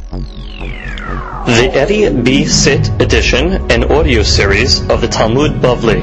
The Eddie B. Sit edition and audio series of the Talmud Bavli.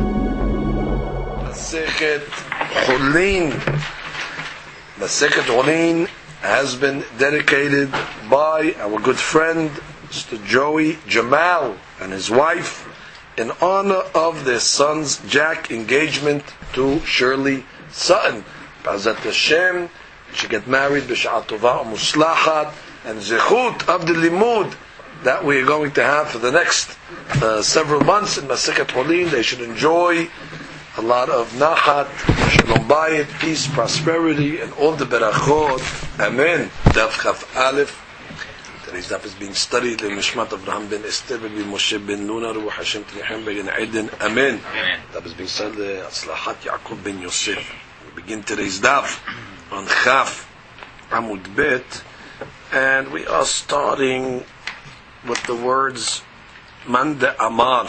Masechet Chulin. Masechet Chulin has been dedicated by our good friend Mr. Joey Jamal and his wife in honor of their son's Jack engagement to Shirley Sutton. B'ezrat Hashem, she get married b'sha'at tova u'muslachat, and zechut of the limud that we are going to have for the next several months in Masechet Chulin. They should enjoy a lot of nachat, shalom bayit, peace, prosperity, and all the berachot. Amen. Daf Chaf Aleph. Today's daf is being studied in Mishmat Avraham ben Esther ben Moshe ben Nuna Ruach Hashem Tnichem ben Eden. Amen. Daf is being studied Atzlachat Yaakov ben Yosef. We begin today's daf on Chaf Amud Bet, and we are starting with the words Man de Amar.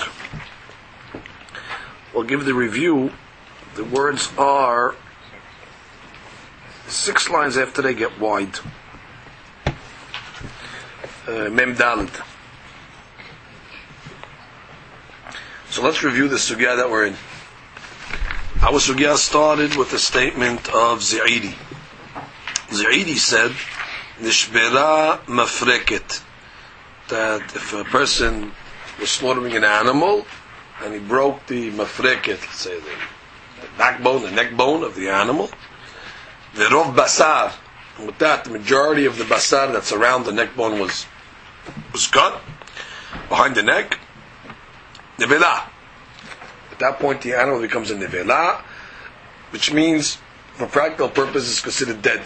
We'll give the review. The words are 6 lines after they get wide. Mem Dalet. So let's review the sugya that we're in. Our sugya started with the statement of Zaidi. Zaidi said, Nishbera mafreket, that if a person was slaughtering an animal and he broke the mafreket, let's say the backbone, the neck bone of the animal, the rov basar, and with that the majority of the basar that's around the neck bone was cut behind the neck, nevela. At that point the animal becomes a nevela, which means for practical purposes it's considered dead.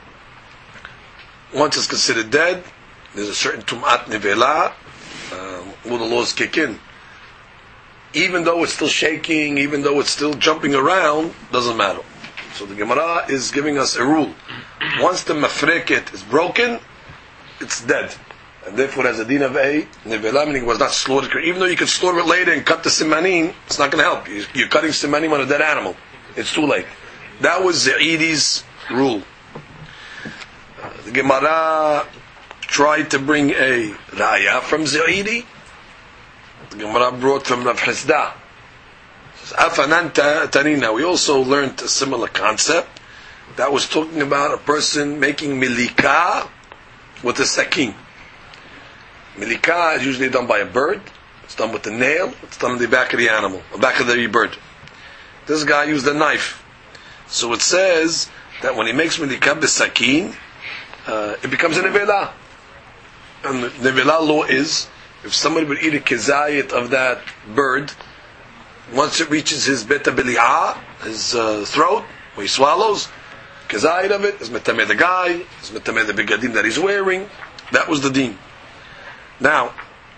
Once it's considered dead, there's a certain tum'at nevela, all the laws kick in. Even though it's still shaking, even though it's still jumping around, doesn't matter. So the Gemara is giving us a rule. Once the mafreket is broken, it's dead. And therefore it has a din of a nevela, meaning it was not slaughtered. Even though you could slaughter it later and cut the simanim, it's not going to help. You're cutting simanim on a dead animal. It's too late. That was Za'idi's rule. The Gemara tried to bring a raya from Zaidi. The Gemara brought from Rav Hizda. Afanan Tanina. We also learned a similar concept that was talking about a person making milika with a sakin. Milika is usually done by a bird. It's done with a nail. It's done on the back of the animal, the back of the bird. This guy used a knife. So it says that when he makes milika b'sakin, it becomes a nevela. And the nevela law is, if somebody would eat a kezayit of that bird, once it reaches his beta bili'ah, his throat, where he swallows, kezayit of it is metameh the guy, is metameh the begadim that he's wearing. That was the deen. Now,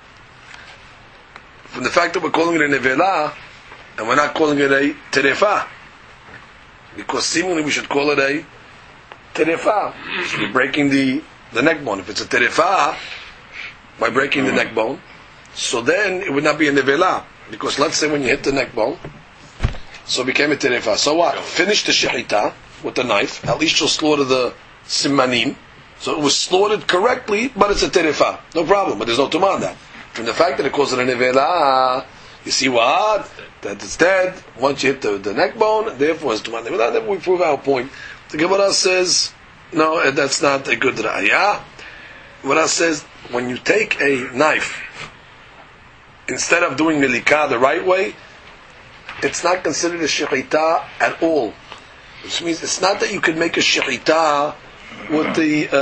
from the fact that we're calling it a nevela, and we're not calling it a terefa, because seemingly we should call it a terefa. So you're breaking the neck bone. If it's a terefa, by breaking the neck bone, so then it would not be a nevela. Because let's say when you hit the neck bone, so it became a terefa. So what? Finish the shechita with the knife. At least you'll slaughter the simanim. So it was slaughtered correctly, but it's a terefa. No problem, but there's no tumah on that. From the fact that it calls it a nevela, you see what? That it's dead once you hit the neck bone, therefore it's tumah. Then we prove our point. The Gemara says, no, that's not a good ra'ayah. Gemara says, when you take a knife, instead of doing milika the right way, it's not considered a shechita at all. Which means it's not that you can make a shechita with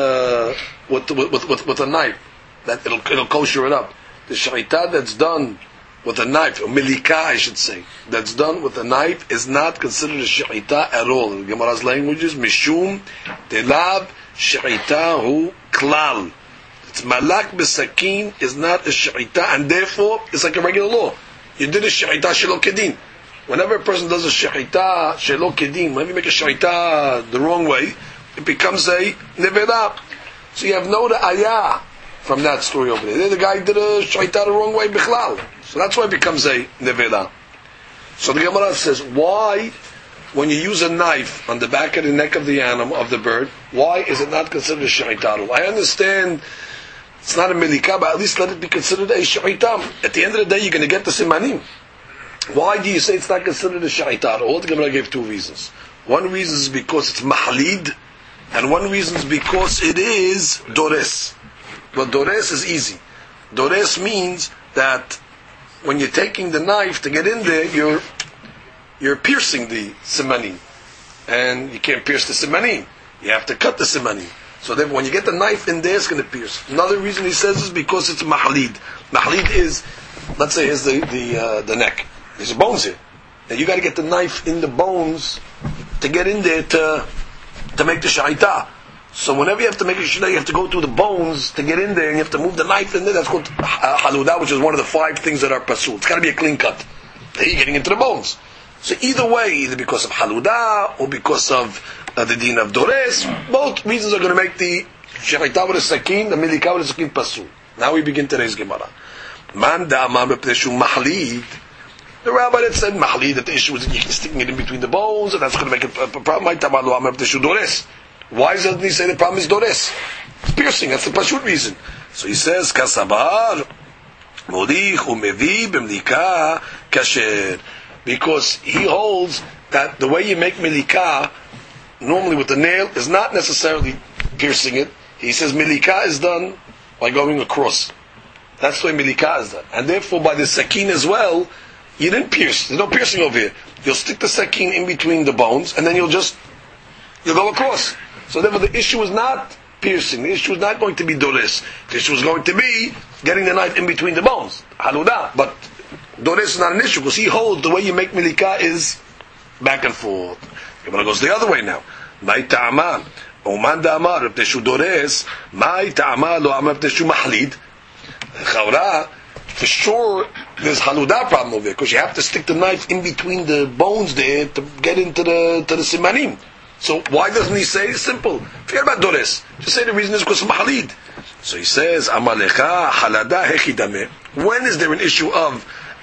a knife, that it'll kosher it up. The shechita that's done with a knife, or milika I should say, that's done with a knife is not considered a shechita at all. In the Gemara's language is mishum delab shechita hu klal. It's malak b'sakin is not a shechita, and therefore it's like a regular law. You did a shechita shelo kedin. Whenever a person does a shechita shelo kedin, whenever you make a shechita the wrong way, it becomes a nevela. So you have no ra'ayah from that story over there. The guy did a shechita the wrong way bichlal. So that's why it becomes a nevela. So the Gemara says, why, when you use a knife on the back of the neck of the animal, of the bird, why is it not considered a shechita? I understand It's not a milika, but at least let it be considered a shahita. At the end of the day, you're going to get the simanim. Why do you say it's not considered a shahita? All the Gemara gave two reasons. One reason is because it's mahlid, and one reason is because it is dores. But dores is easy. Dores means that when you're taking the knife to get in there, you're piercing the simanim, and you can't pierce the simanim. You have to cut the simanim. So then, when you get the knife in there, it's going to pierce. Another reason he says is because it's mahlid. Mahlid is, let's say, here's the neck. There's bones here. Now you got to get the knife in the bones to get in there to make the shahita. So whenever you have to make a shahita, you have to go through the bones to get in there, and you have to move the knife in there. That's called haluda, which is one of the 5 things that are pasul. It's got to be a clean cut. Then you're getting into the bones. So either way, either because of haluda or because of the din of dores, both reasons are going to make the shahita with a sakin, the milika with a sakin pasul. Now we begin today's Gemara. Man da'amar b'pneshu mahlid. The rabbi that said mahlid, that the issue was that you're sticking it in between the bones, and that's going to make a problem. Why doesn't he say the problem is dores? It's piercing. That's the pashut reason. So he says kasabar modich umevi b'mlika kasher, because he holds that the way you make milika normally with the nail is not necessarily piercing it. He says milika is done by going across. That's the way milika is done, and therefore by the sakin as well. You didn't pierce. There's no piercing over here. You'll stick the sakin in between the bones, and then you'll go across. So therefore, the issue is not piercing. The issue is not going to be dores. The issue is going to be getting the knife in between the bones. Haluda. But dores is not an issue, because he holds the way you make milika is back and forth. Gemara goes the other way now. Mai ta'ama. Oman da'amar. If teshu dores. Mai ta'ama lo amar teshu mahlid. Chawra. For sure, there's haluda problem over there, because you have to stick the knife in between the bones there to get into the simanim. So why doesn't he say it's simple? Forget about dores. Just say the reason is because of mahalid. So he says, Amalecha halada hechidame. When is there an issue of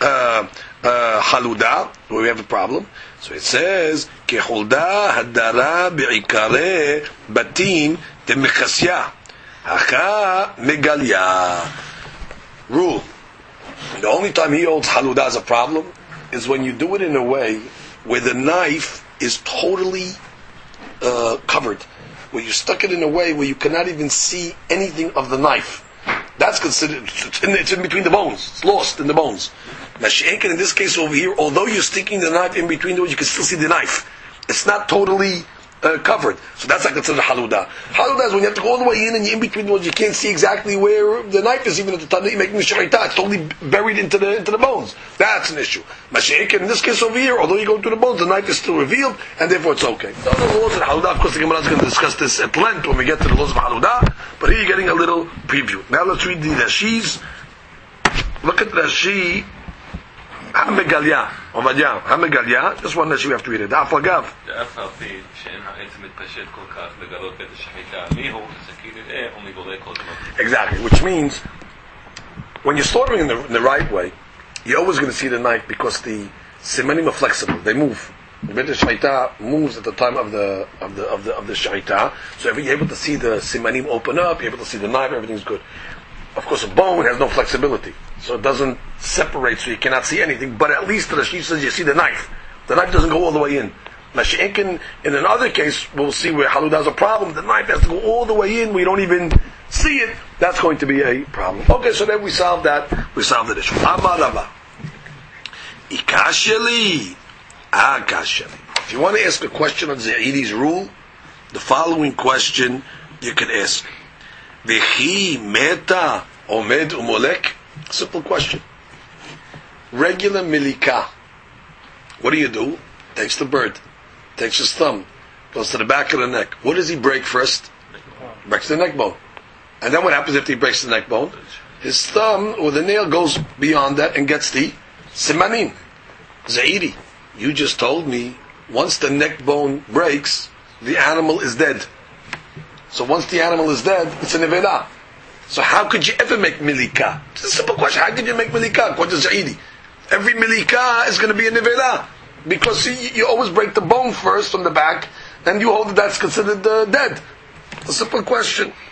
haluda, where we have a problem? So it says, Kehulda hadara bi'ikare batin demechasya. Hacha megalya. Rule. The only time he holds haluda as a problem is when you do it in a way where the knife is totally covered, where you stuck it in a way where you cannot even see anything of the knife. That's considered, it's in between the bones. It's lost in the bones. Mashiach, in this case over here, although you're sticking the knife in between the bones, you can still see the knife. It's not totally covered. So that's not considered haluda. Haluda is when you have to go all the way in and you're in between the ones, you can't see exactly where the knife is, even at the time that you're making the shahita. It's totally buried into the bones. That's an issue. Mashiach, in this case over here, although you go through the bones, the knife is still revealed, and therefore it's okay. The other laws of haluda, of course the Gemara is going to discuss this at length when we get to the laws of haluda, but here you're getting a little preview. Now let's read the Rashis. Look at Rashi. Hamegalia, Ovadia, Hamegalia. Just one Rashi we have to read it. Afagav. Exactly, which means when you're slaughtering in the right way, you're always going to see the knife, because the simanim are flexible; they move. The bit of shahita moves at the time of the shahita, so if you're able to see the simanim open up, you're able to see the knife. Everything's good. Of course, a bone has no flexibility, so it doesn't separate, so you cannot see anything. But at least the Rashi says you see the knife. The knife doesn't go all the way in. Mashiach, in another case, we'll see where haluda is a problem. The knife has to go all the way in. We don't even see it. That's going to be a problem. Okay, so then we solved that. We solved the issue. Amarava. Ikasheli. Akasheli. If you want to ask a question on Za'idi's rule, the following question you can ask. Vechi meta omed umolek. Simple question. Regular milika. What do? Takes the bird, takes his thumb, goes to the back of the neck. What does he break first? Breaks the neck bone. And then what happens after he breaks the neck bone? His thumb or the nail goes beyond that and gets the simanim. Zaidi, you just told me once the neck bone breaks, the animal is dead. So once the animal is dead, it's a nevela. So how could you ever make milika? It's a simple question. How could you make milika? According to Zaidi, every milika is going to be a nevela, because you always break the bone first from the back, and you hold that that's considered dead. A simple question.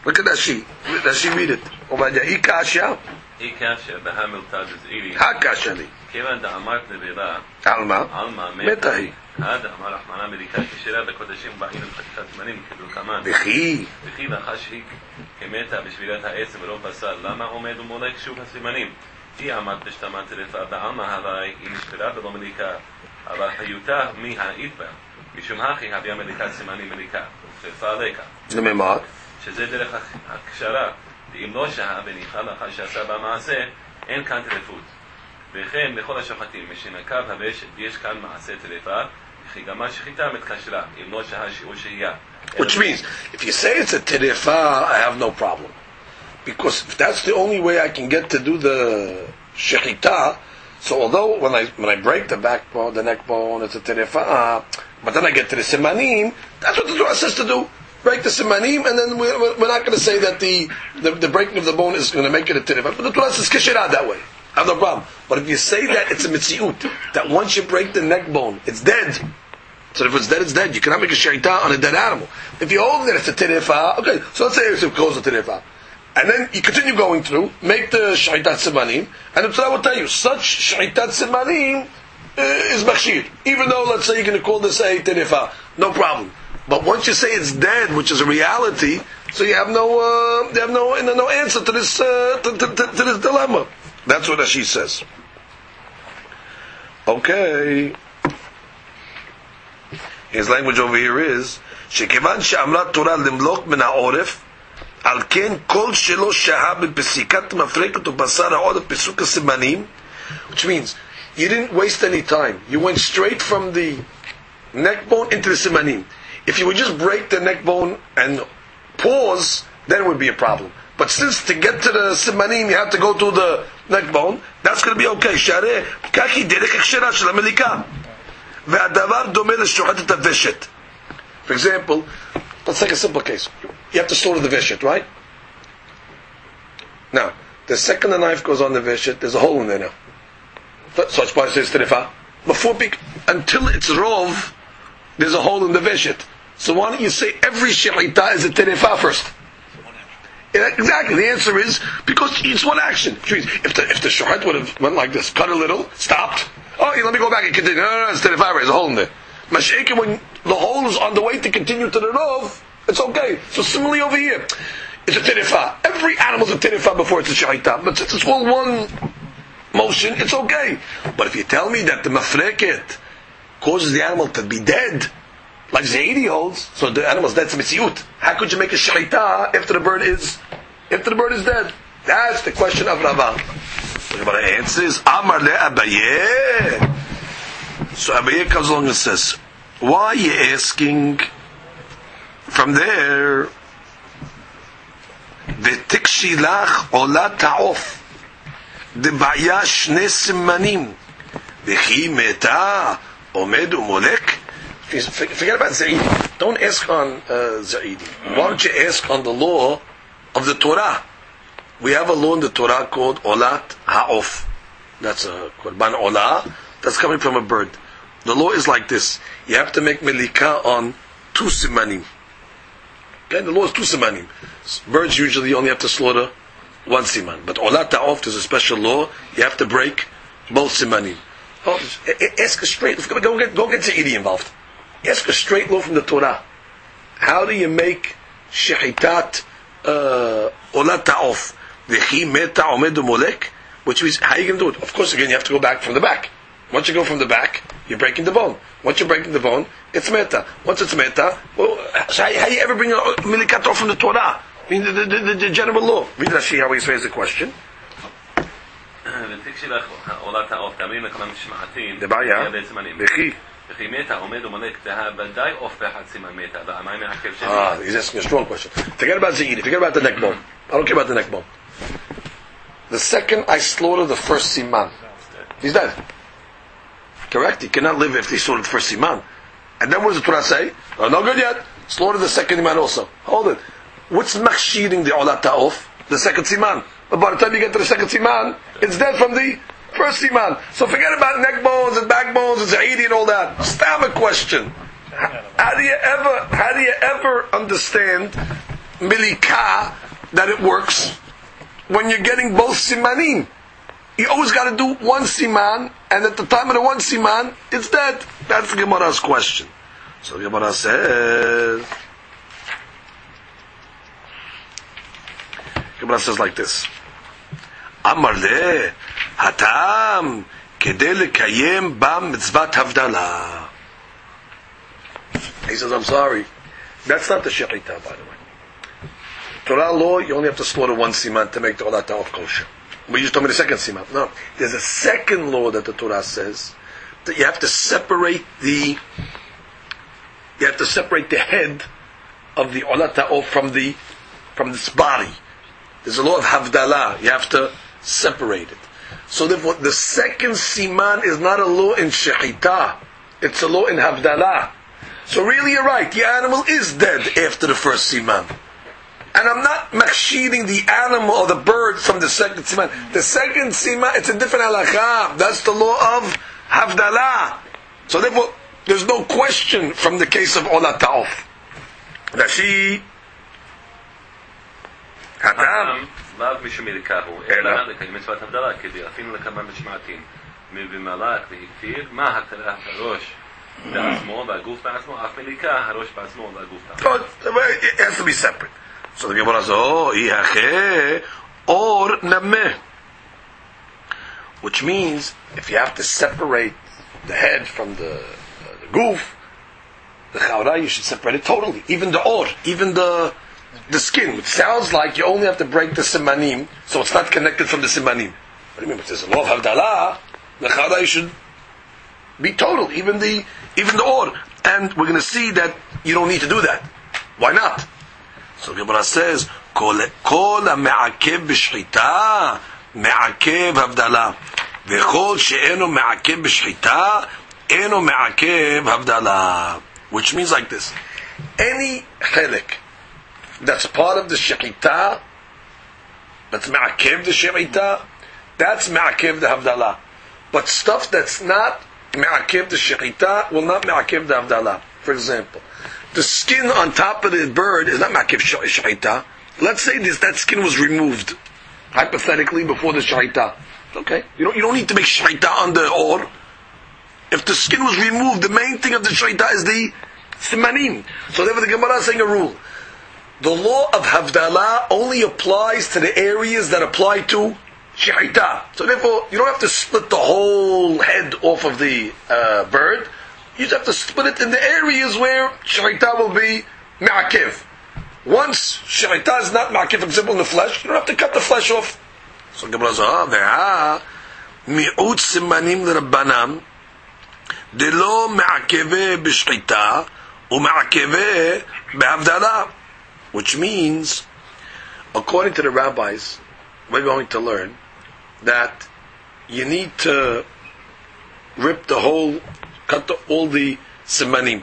Look at Rashi. Rashi read it. Obadiah. Ikasha. Ikasha. Behamiltad is eating. Hakashali. Kivan da Amart Nevela. Alma. Alma. Metahi. هذا أمر رحمنا ملكات كشرا بقدشين بعين الخطيئات منين كدو كمان וכי ואחשי כמתה בשבילת העצם ולא פסל למה עומד ומולק שוב הסימנים היא עמד בשתמה טרפה בעלמא הווי היא נשברה ולא מליקה אבל חיותה מי האיתבה משום הכי הביאה מליקת סימנים מליקה ופרפה לקה לממד שזה דרך הקשרה ואם לא שהה וניחה לאחר שעשה במעשה אין כאן טרפות וכן לכל השוחטים משנקב הבשת יש כאן מעשה טרפה וכי גם השחיטה מתקשרה אם לא שהה שיעור שהייה. Which means, if you say it's a terefa, I have no problem. Because if that's the only way I can get to do the shechita, so although when I break the backbone, the neck bone, it's a terefa, but then I get to the simanim, that's what the Torah says to do. Break the simanim, and then we're not going to say that the breaking of the bone is going to make it a terefa. But the Torah says kishirah that way. I have no problem. But if you say that it's a mitziut, that once you break the neck bone, it's dead. So if it's dead, it's dead. You cannot make a shechita on a dead animal. If you hold that it's a terefa, okay, so let's say it's a terefa. And then you continue going through, make the shechitat simanim, and the Torah will tell you, such shechitat simanim is machshir. Even though, let's say you're going to call this a terefa, no problem. But once you say it's dead, which is a reality, so you have no answer to this to this dilemma. That's what Rashi says. Okay. His language over here is שכיוון שאמרה תורה למלוק מן העורף על כן כל שלא שהה בפסיקת מפרקת ובשר העורף פסוק הסימנים, which means you didn't waste any time, you went straight from the neck bone into the simanim. If you would just break the neck bone and pause, then it would be a problem. But since to get to the simanim you have to go to the neck bone, that's going to be okay. שהרי כך היא דרך הקשרה של המליקה והדבר דומה לשוחטת הוושת. For example, let's take a simple case. You have to slaughter the veshet, right? Now, the second the knife goes on the veshet, there's a hole in there now. So it's why it says terefa. Until it's rov, there's a hole in the veshet. So why don't you say every shechita is a terefa first? Yeah, exactly. The answer is because it's one action. If the shochet would have went like this, cut a little, stopped. Oh, let me go back and continue. No, it's terefa. There's a hole in there. Masha'ika, when the hole is on the way to continue to the rov, it's okay. So similarly over here, it's a terefa. Every animal's a terefa before it's a shechita. But since it's all one motion, it's okay. But if you tell me that the mafreket causes the animal to be dead, like Zaidi holds, so the animal's dead, it's a mitziut. How could you make a shechita after the bird is dead? That's the question of Rava. But the answer is Amar le Abaye. So Abaye comes along and says, why are you asking from there? V'tikshilach ola ta'of debaya shne simanim v'chi meta omed umolek. Forget about Zaidi. Don't ask on Zaidi. Why don't you ask on the law of the Torah? We have a law in the Torah called Olat Ha'of. That's a Korban Olah. That's coming from a bird. The law is like this. You have to make Melika on 2 simanim. Okay, the law is 2 simanim. Birds usually only have to slaughter 1 siman. But Olat Ha'of, there's a special law. You have to break both simanim. Oh, ask a straight. Go get Zaidi involved. Ask a straight law from the Torah. How do you make shechitat olat ta'of v'chi meta omed umolek? Which means, how are you going to do it? Of course, again, you have to go back from the back. Once you go from the back, you're breaking the bone. Once you're breaking the bone, it's meta. Once it's meta, well, so how do you ever bring a milikat off from the Torah? I mean, the general law. Read Rashi how he says the question. The baya, v'chi. he's asking a strong question. Forget about Zaidi. Forget about the neck bone. I don't care about the neck bone. The second I slaughter the first siman, he's dead. Correct? He cannot live if they slaughter the first siman. And then what does the Torah say? Oh, no good yet. Slaughter the second siman also. Hold it. What's machshiring the olat ta'of? The second siman. But by the time you get to the second siman, it's dead from the first siman. So forget about neck bones and back bones and Zaidi and all that. Stab a question. How do you ever understand milika that it works when you're getting both simanim. You always got to do one siman, and at the time of the one siman, it's dead. That's the Gemara's question. So the Gemara says like this: Amar le hatam kedei lekayem ba mitzvat havdalah. He says, I'm sorry, that's not the shechita, by the way. Torah law, you only have to slaughter one siman to make the olah ta'of kosher. But you just told me the second siman. No, there's a second law that the Torah says that you have to separate the head of the olah ta'of from this body. There's a law of havdalah. You have to separate it. So therefore, the second siman is not a law in shechita; it's a law in havdalah. So really, you're right. The animal is dead after the first siman. And I'm not machshiding the animal or the bird from the second siman. The second siman, it's a different halakha. That's the law of havdalah. So therefore, there's no question from the case of olah ta'of that she hatam לאו משום ילקחו, אלא לקיים מצוות הבדלה, כדי אפילו לקבל משמעתים. מבמלאך והקטיר, מה הקטרת הראש בעצמו והגוף בעצמו, אף מליקה, הראש בעצמו והגוף בעצמו. It has to be separate. So the Gemara says, Ihache or nameh. Which means, if you have to separate the head from the goof, the chaura, you should separate it totally. Even the or, even the skin, which sounds like you only have to break the simanim, so it's not connected from the simanim. What do you mean? If there's a law of havdalah, the chaura should be total, even the or. And we're going to see that you don't need to do that. Why not? So Gemara says, Kol ha'me'akev b'shchita, me'akev havdalah. V'chol she'eno me'akev b'shchita, eno me'akev havdalah. Which means like this. Any chelik that's part of the shechita, that's me'akev the shechita, that's me'akev the havdalah. But stuff that's not me'akev the shechita will not me'akev the havdalah. For example, the skin on top of the bird is not me'akev shechita. Let's say that skin was removed, hypothetically, before the shechita. Okay, you don't need to make shechita on the or. If the skin was removed, the main thing of the shechita is the simanim. So therefore, the Gemara is saying a rule. The law of havdalah only applies to the areas that apply to shechita. So therefore, you don't have to split the whole head off of the bird. You just have to split it in the areas where shechita will be me'akev. Once shechita is not me'akev, for example, in the flesh, you don't have to cut the flesh off. So Gemara says, mi'ut simanim l'rabbanam delo me'akeve b'shechita u'me'akeve b'havdalah. Which means, according to the rabbis, we're going to learn that you need to rip the whole, all the simanim.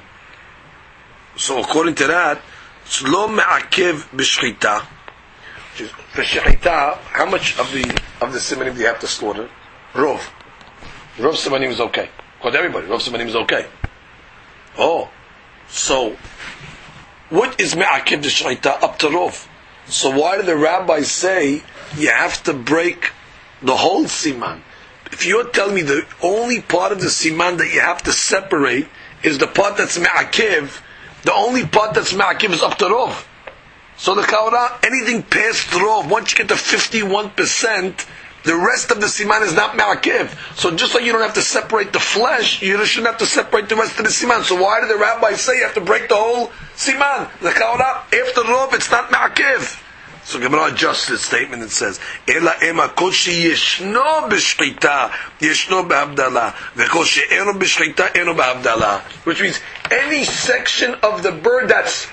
So according to that, lo me'akev b'shchita. For shechita, how much of the simanim do you have to slaughter? Rov simanim is okay. According to everybody, rov simanim is okay. Oh, so what is me'akev the shechita? Up to rov. So why do the rabbis say you have to break the whole siman? If you're telling me the only part of the siman that you have to separate is the part that's me'akev, the only part that's me'akev is up to rov. So the chaura, anything past rov, once you get to 51%, the rest of the siman is not me'akev. So just like you don't have to separate the flesh, you shouldn't have to separate the rest of the siman. So why do the rabbis say you have to break the whole siman? The chaura, after rov, it's not me'akev. So Gemara adjusts its statement and says, Ela ema kol sheyeshno b'shchita, yeshno b'havdalah, v'kol she'eno b'shchita, eno b'havdalah. Which means any section of the bird that's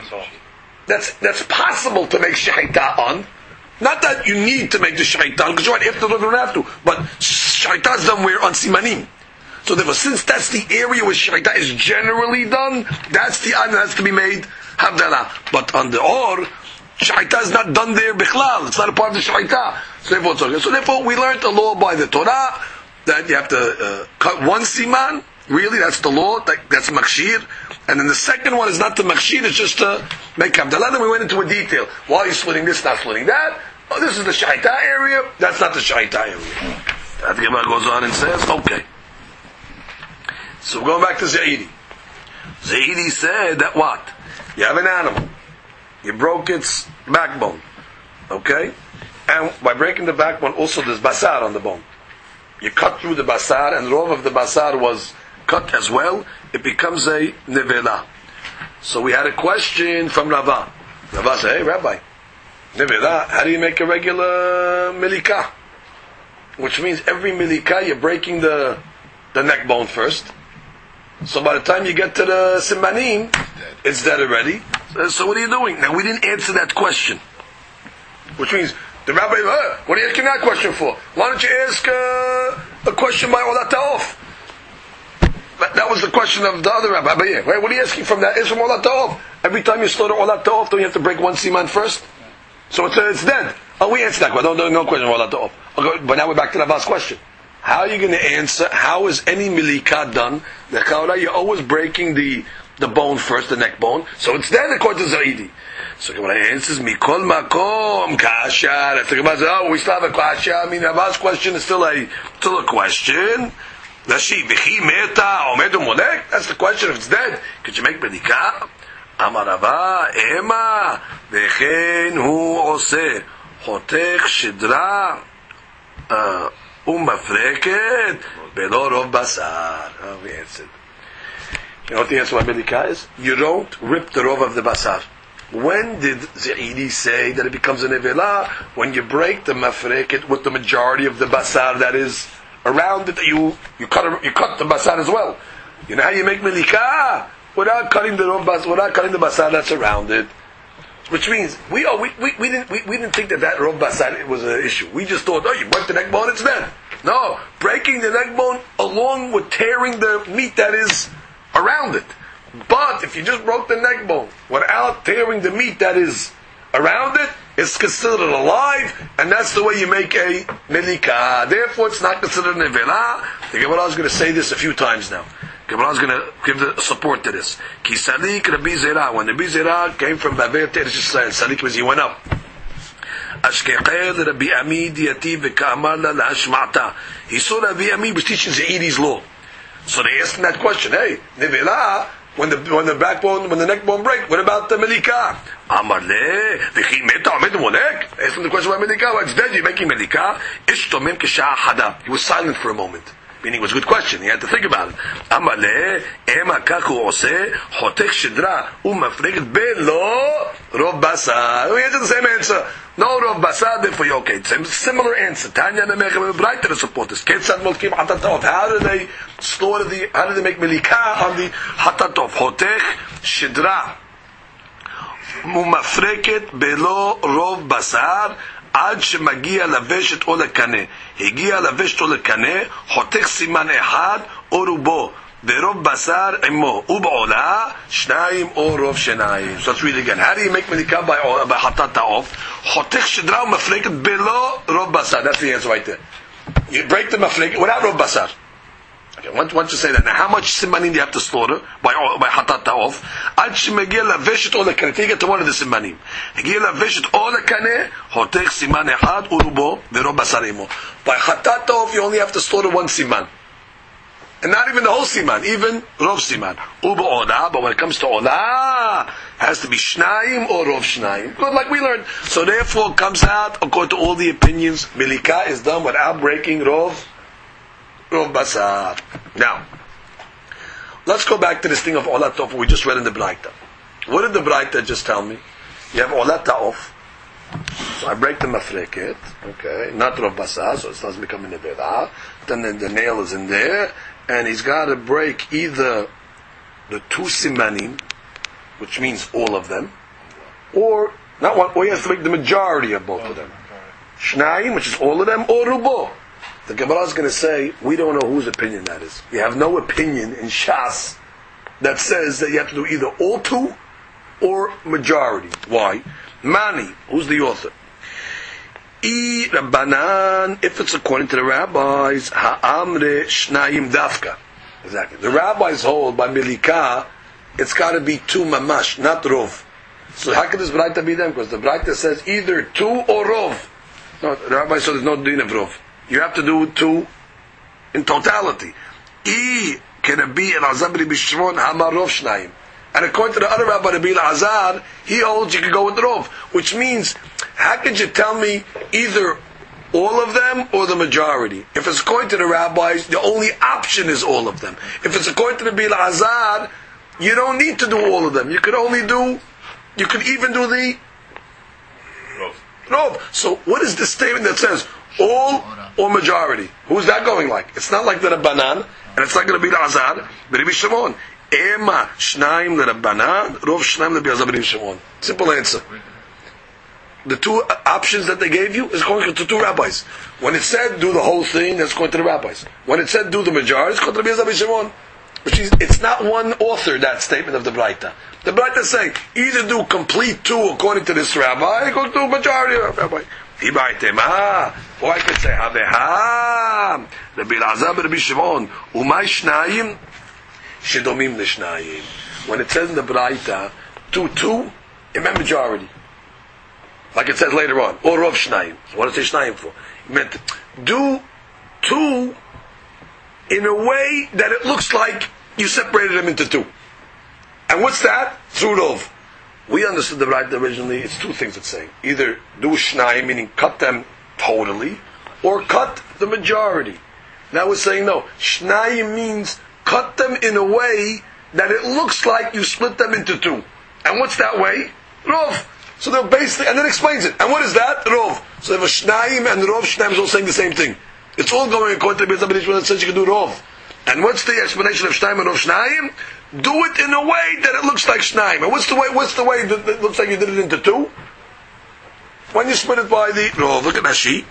possible to make shechita on. Not that you need to make the shechita on, because you're right, after you don't have to. But shechita is done where? On simanim. So therefore, since that's the area where shechita is generally done, that's the item that has to be made havdalah. But on the or, shechita is not done there bichlal. It's not a part of the shechita. So therefore, we learned the law by the Torah that you have to cut one siman. Really, that's the law. That's makshir. And then the second one is not the machshir, it's just to make Havdalah. Then we went into a detail. Why are you splitting this, not splitting that? Oh, this is the Shaita area, that's not the Shaita area. The Gemara goes on and says, okay. So we're going back to Zaidi. Zaidi said that what? You have an animal. You broke its backbone. Okay? And by breaking the backbone, also there's basar on the bone. You cut through the basar, and the rov of the basar was cut as well. It becomes a nevela. So we had a question from Rava. Rava said, hey Rabbi, nevela, how do you make a regular milika? Which means every milika you're breaking the neck bone first. So by the time you get to the simbanim, it's dead already. So what are you doing? Now we didn't answer that question. Which means the rabbi, what are you asking that question for? Why don't you ask a question by Olat Ta'of? That was the question of the other rabbi. But yeah, right? What are you asking from that? It's from Olat Ta'of. Every time you slaughter Olat Ta'of, don't you have to break one siman first? So it's dead. Oh, we answered that question. No question of Olat Ta'of. Okay, but now we're back to Rava's question. How are you going to answer? How is any milika done? The kaula, you're always breaking the bone first, the neck bone. So it's dead according to Zaidi. So Gemara answers, Mikol makom kasha. If the Gemara says, oh, we still have a kasha. I mean, Rava's question is still a question. That's the question. If it's dead, could you make milika? Amar Rava, Ema, v'chein hu oseh, hotech shidra, umafreket, belo rov basar. Oh, we answered. You know what the answer by milika is? You don't rip the rov of the basar. When did Zaidi say that it becomes a nevela? When you break the mafreket with the majority of the basar that is around it, you cut the basar as well. You know how you make milika? Without cutting the basar that's around it. Which means we didn't think that rov basar was an issue. We just thought, oh, you break the neck bone, it's dead. No, breaking the neck bone along with tearing the meat that is around it. But if you just broke the neck bone without tearing the meat that is around it, it's considered alive, and that's the way you make a milika. Therefore, it's not considered a nevela. The Gemara is going to say this a few times now. Gemara is going to give the support to this. Ki Salik Rabbi Zera. When Rabbi Zera came from Bavel to Eretz Yisrael, Salik means he went up. Ashkechel Rabbi Ami Diati v'ka'amar la lahashma'ta. He saw Rabbi Ami was teaching Zaidi's law. So they asked him that question. Hey, nevela. When the neck bone break, what about the milika? Amar le, v'chi meta omed molek. Asked him the question about milika. Well, it's dead. You're making milika. Ish tomim k'sha'ah hada. He was silent for a moment. Meaning it was a good question. He had to think about it. Amar le, ema kachu oseh, hotech shidra, umafreget belo rov basar. We answered the same answer. No rov basar, therefore you're okay. Similar answer. Tanya nemechem brighter to support this. Ketzad molkim hatatov. How do they make milika on the hatatov? Hotech shidra, umafreget belo rov basar. עד שמגיע לבשת או לקנה. הגיע לבשת או לקנה, חותך סימן אחד או רובו, ורוב בשר עמו, ובעולה שניים או רוב שניים. So let's read it again. How do you make milika by חטאת העוף? חותך שדרה ומפלקת בלא רוב בשר. That's the answer right there. You break the mafleket without rov basar. Okay, once you say that, now how much simanim do you have to slaughter by hatat ta'of? Ad shemegia laveshet o lekane. Till you get to one of the simanim. Hegia laveshet o lekane, hotech siman echad urubo v'ro basar imo. By hatat ta'of, you only have to slaughter one siman, and not even the whole siman, even rov siman. Ubo ola, but when it comes to ola, has to be shnaim or rov shnaim. Good, like we learned. So therefore, it comes out according to all the opinions. Milika is done without breaking rov basar. Now, let's go back to this thing of olat ta'of we just read in the Braita. What did the Braita just tell me? You have olat ta'of. So I break the mafreket, okay, not rov basar, so it doesn't become a nevela. Then the nail is in there, and he's got to break either the two simanim, which means all of them, or not one, or he has to make the majority of both of them. Shnayim, which is all of them, or rubo. The Gemara is going to say, we don't know whose opinion that is. We have no opinion in Shas that says that you have to do either all two or majority. Why? Mani, who's the author? I Rabbanan, if it's according to the rabbis, Ha'amre Shnayim Dafka. Exactly. The rabbis hold by Milika it's got to be two mamash, not rov. So how could this Braita be them? Because the Braita says either two or rov. No, the Rabbi said there's no din of rov. You have to do two in totality. Can it be Elazar ben Bishmon Hamar Rov Shnayim? And according to the other Rabbi, Rabbi Elazar, he holds you can go with rov, which means how could you tell me either all of them or the majority? If it's according to the rabbis, the only option is all of them. If it's according to the Rabbi Elazar, you don't need to do all of them. You could even do the rov. So what is this statement that says all or majority? Who's that going like? It's not like the Rabbanan, and it's not going to be the Elazar, but Rabbi Shimon. Ema Shnayim l'Rabbanan, Rov Shnayim l'Rabbi Elazar ben Shimon. Simple answer. The two options that they gave you is going to two rabbis. When it said do the whole thing, that's going to the rabbis. When it said do the majority, it's going to Rabbi Elazar ben Shimon. Which is, it's not one author, that statement of the Braita. The Braita is saying either do complete two according to this rabbi, or go to majority of rabbi. Or I could say Haveha Rabbi Elazar ben Rabbi Shimon Umay Shnayim Shedomim Lishnayim. When it says in the Braita two, it meant majority. Like it says later on, or Rov Shnayim. So what does it say Shnayim for? It meant do two in a way that it looks like you separated them into two. And what's that? Through Rov. We understood the Braita originally, it's two things it's saying. Either do Shnayim, meaning cut them totally, or cut the majority. Now we're saying no. Shnayim means cut them in a way that it looks like you split them into two. And what's that way? Rov. So they're basically, and then explains it. And what is that? Rov. So if a Shnayim and Rov, Shnayim is all saying the same thing. It's all going according to the Beis HaMikdash that says you can do Rov. And what's the explanation of Shnayim and Rov Shnayim? Do it in a way that it looks like Shnayim. And what's the way that it looks like you did it into two? When you split it by the Rov, look at Rashi.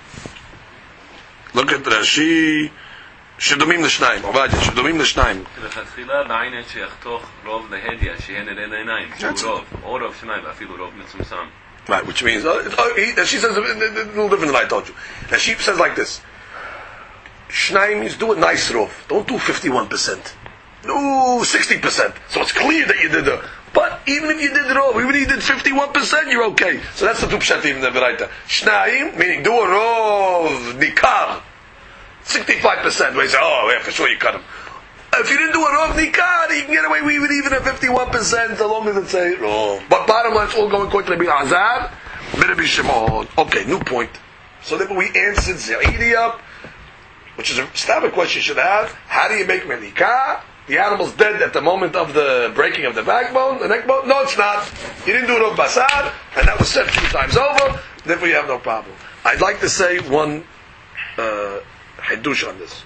שדומים לשניים, עובדיה, שדומים לשניים. לכתחילה בעניין שיחתוך רוב להדיה, שיהיה נראה לעיניים, שהוא רוב, או רוב שניים, ואפילו רוב מצומצם. Right, which means, she says a little different than I told you. Now she says like this, Shnaim means do a nice rov, don't do 51%. Do 60%. So it's clear that you did the, but even if you did the rov, even if you did 51%, you're okay. So that's the two pshat even the Veraita. Shnaim, meaning do a rov, nikar. 65%, where you say, oh, yeah, for sure you cut him. If you didn't do a Rov Nikar, you can get away with even at 51%, so long as it say Rov. But bottom line, it's all going to be Elazar, Rabbi Shimon. Okay, new point. So then we answered Zaidi which is a standard question you should have. How do you make Melikah? The animal's dead at the moment of the breaking of the backbone, the neck bone? No, it's not. You didn't do Rov Basar, and that was said 2 times over, therefore you have no problem. I'd like to say one Hidush on this.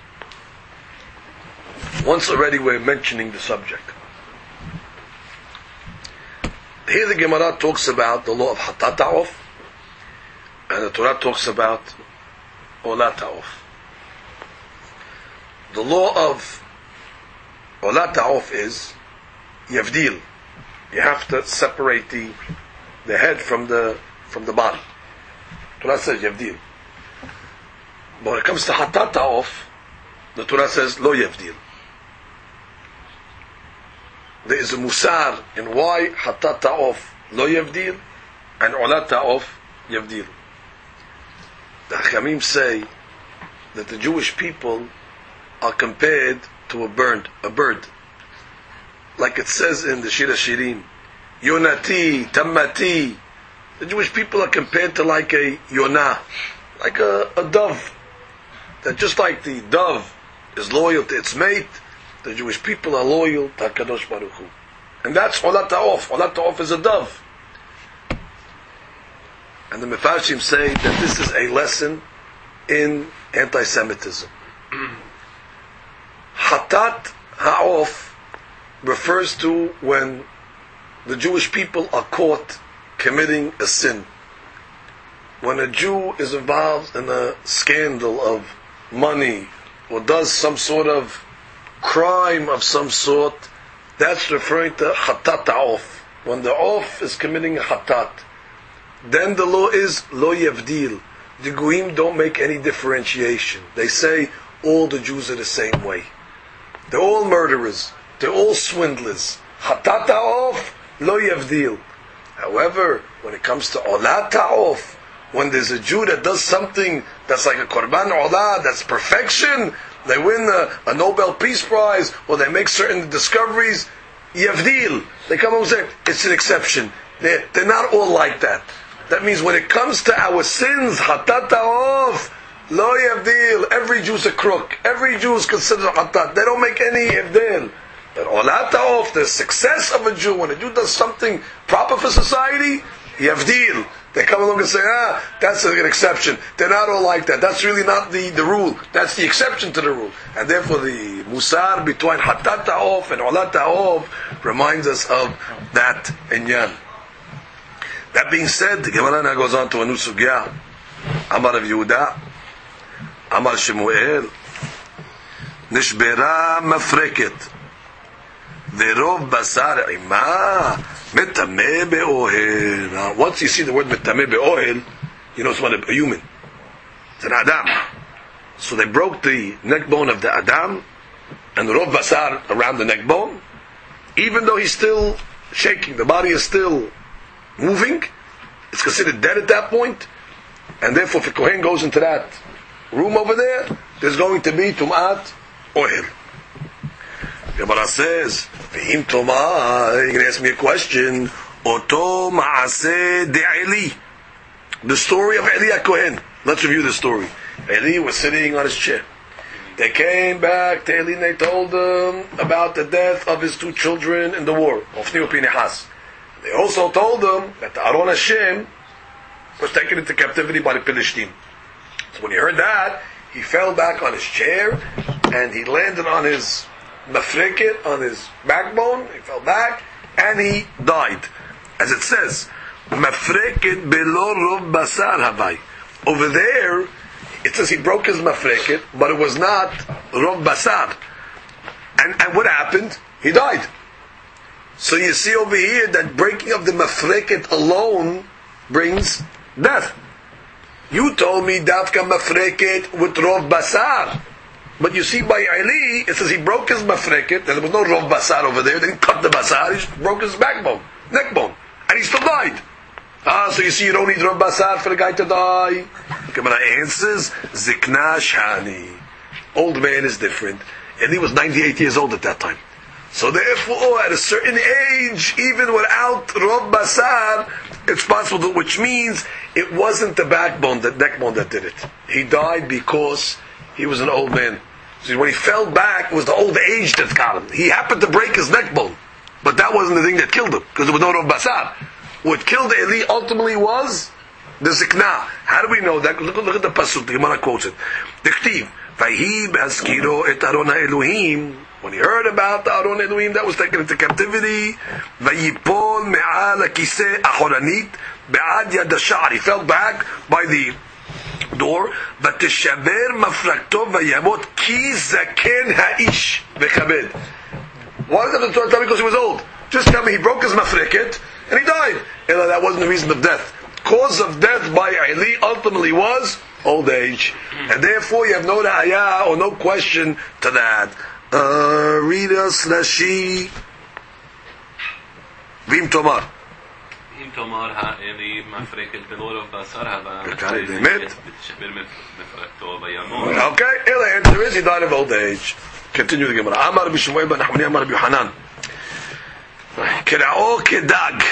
Once already we're mentioning the subject. Here the Gemara talks about the law of Hatat Ta'of, and the Torah talks about Olat Ta'of. The law of Olat Ta'of is Yavdil. You have to separate the head from the body. Torah says Yavdil. But when it comes to Hatat Ta'of, the Torah says Lo Yavdil. There is a musar in why Hatat Ta'of Lo Yavdil and Olat Ta'of Yavdil. The Hachamim say that the Jewish people are compared to a bird. Like it says in the Shir HaShirim, Yonati, Tammati. The Jewish people are compared to like a Yonah, like a dove. That just like the dove is loyal to its mate, the Jewish people are loyal to HaKadosh Baruch Hu. And that's Olat Ta'of. Olat Ta'of is a dove. And the Mefarshim say that this is a lesson in anti-Semitism. Hatat Ha'of refers to when the Jewish people are caught committing a sin. When a Jew is involved in a scandal of money or does some sort of crime of some sort, that's referring to Hatat Ha'of. When the Of is committing a Hatat, then the law is Lo Yavdil. The Goyim don't make any differentiation. They say all the Jews are the same way. They're all murderers. They're all swindlers. Hatat ha'of, lo yavdil. However, when it comes to olat ha'of, when there's a Jew that does something that's like a korban olah, that's perfection, they win a Nobel Peace Prize, or they make certain discoveries, yavdil. They come and say, it's an exception. They're not all like that. That means when it comes to our sins, hatat ha'of, lo yavdil. Every Jew's a crook. Every Jew is considered hatat. They don't make any yavdil. But olat ha'of, the success of a Jew, when a Jew does something proper for society, yavdil. They come along and say, that's an exception. They're not all like that. That's really not the rule. That's the exception to the rule. And therefore the musar between hatat ha'of and olat ha'of reminds us of that inyan. That being said, the Gemara now goes on to a new sugya. Amar Rav Yehuda, Amar Shemuel, Nishbera mafreket, Verov basar ima, Metame be'ohel. Now, once you see the word metame be'ohel, you know it's not a human. It's an Adam. So they broke the neck bone of the Adam, and the Rov basar around the neck bone. Even though he's still shaking, the body is still moving, it's considered dead at that point, and therefore if a Kohen goes into that room over there, there's going to be Tum'at Ohel. Gemara says, V'im Tomah, you're going to ask me a question, Oto Ma'aseh de'Eli. The story of Eli HaKohen. Let's review the story. Eli was sitting on his chair. They came back to Eli and they told him about the death of his two children in the war, Hofni and Pinehas. They also told him that the Aron Hashem was taken into captivity by the Philistine. So when he heard that, he fell back on his chair and he landed on his mafreket, on his backbone. He fell back and he died. As it says, mafreket belo rov basar havai. Over there, it says he broke his mafreket, but it was not rov basar. And what happened? He died. So you see over here that breaking of the mafreket alone brings death. You told me dafka mafreket with rov basar. But you see by Eli, it says he broke his mafreket, and there was no rov basar over there, they didn't cut the basar, he just broke his backbone, neck bone, and he still died. So you see you don't need rov basar for the guy to die. Gemara answers, Zikna Shani. Old man is different. Eli was 98 years old at that time. So therefore, at a certain age, even without rov basar, it's possible, which means it wasn't the backbone, the neck bone that did it. He died because he was an old man. So when he fell back, it was the old age that got him. He happened to break his neck bone, but that wasn't the thing that killed him, because there was no rov basar. What killed Eli ultimately was the zikna. How do we know that? Look at the pasuk. The Gemara quotes it. Diktiv, Vayhi b'haskiro et Aron ha'Elohim. When he heard about the Aron Elohim that was taken into captivity, Vayipol me'al hakiseh achoranit be'ad yad hasha'ar. He fell back by the door, ותשבר מפרקתו וימות כי זקן האיש וכבד. Why did the Torah tell me? Because he was old. Just tell me he broke his mafreket and he died. And that wasn't the reason of death. Cause of death by Eli ultimately was old age. And therefore you have no ra'aya or no question to that. Read us Rashi. Vim Tomar. תאמר האלי מפרקת בלא רוב בשר הבא ותשבר מפרקתו וימות. Okay, the answer is he died of old age. Continue the Gemara. Amar Rabbi Shmuel ben Nachmani Amar Rabbi Yohanan. Keda'o kedag.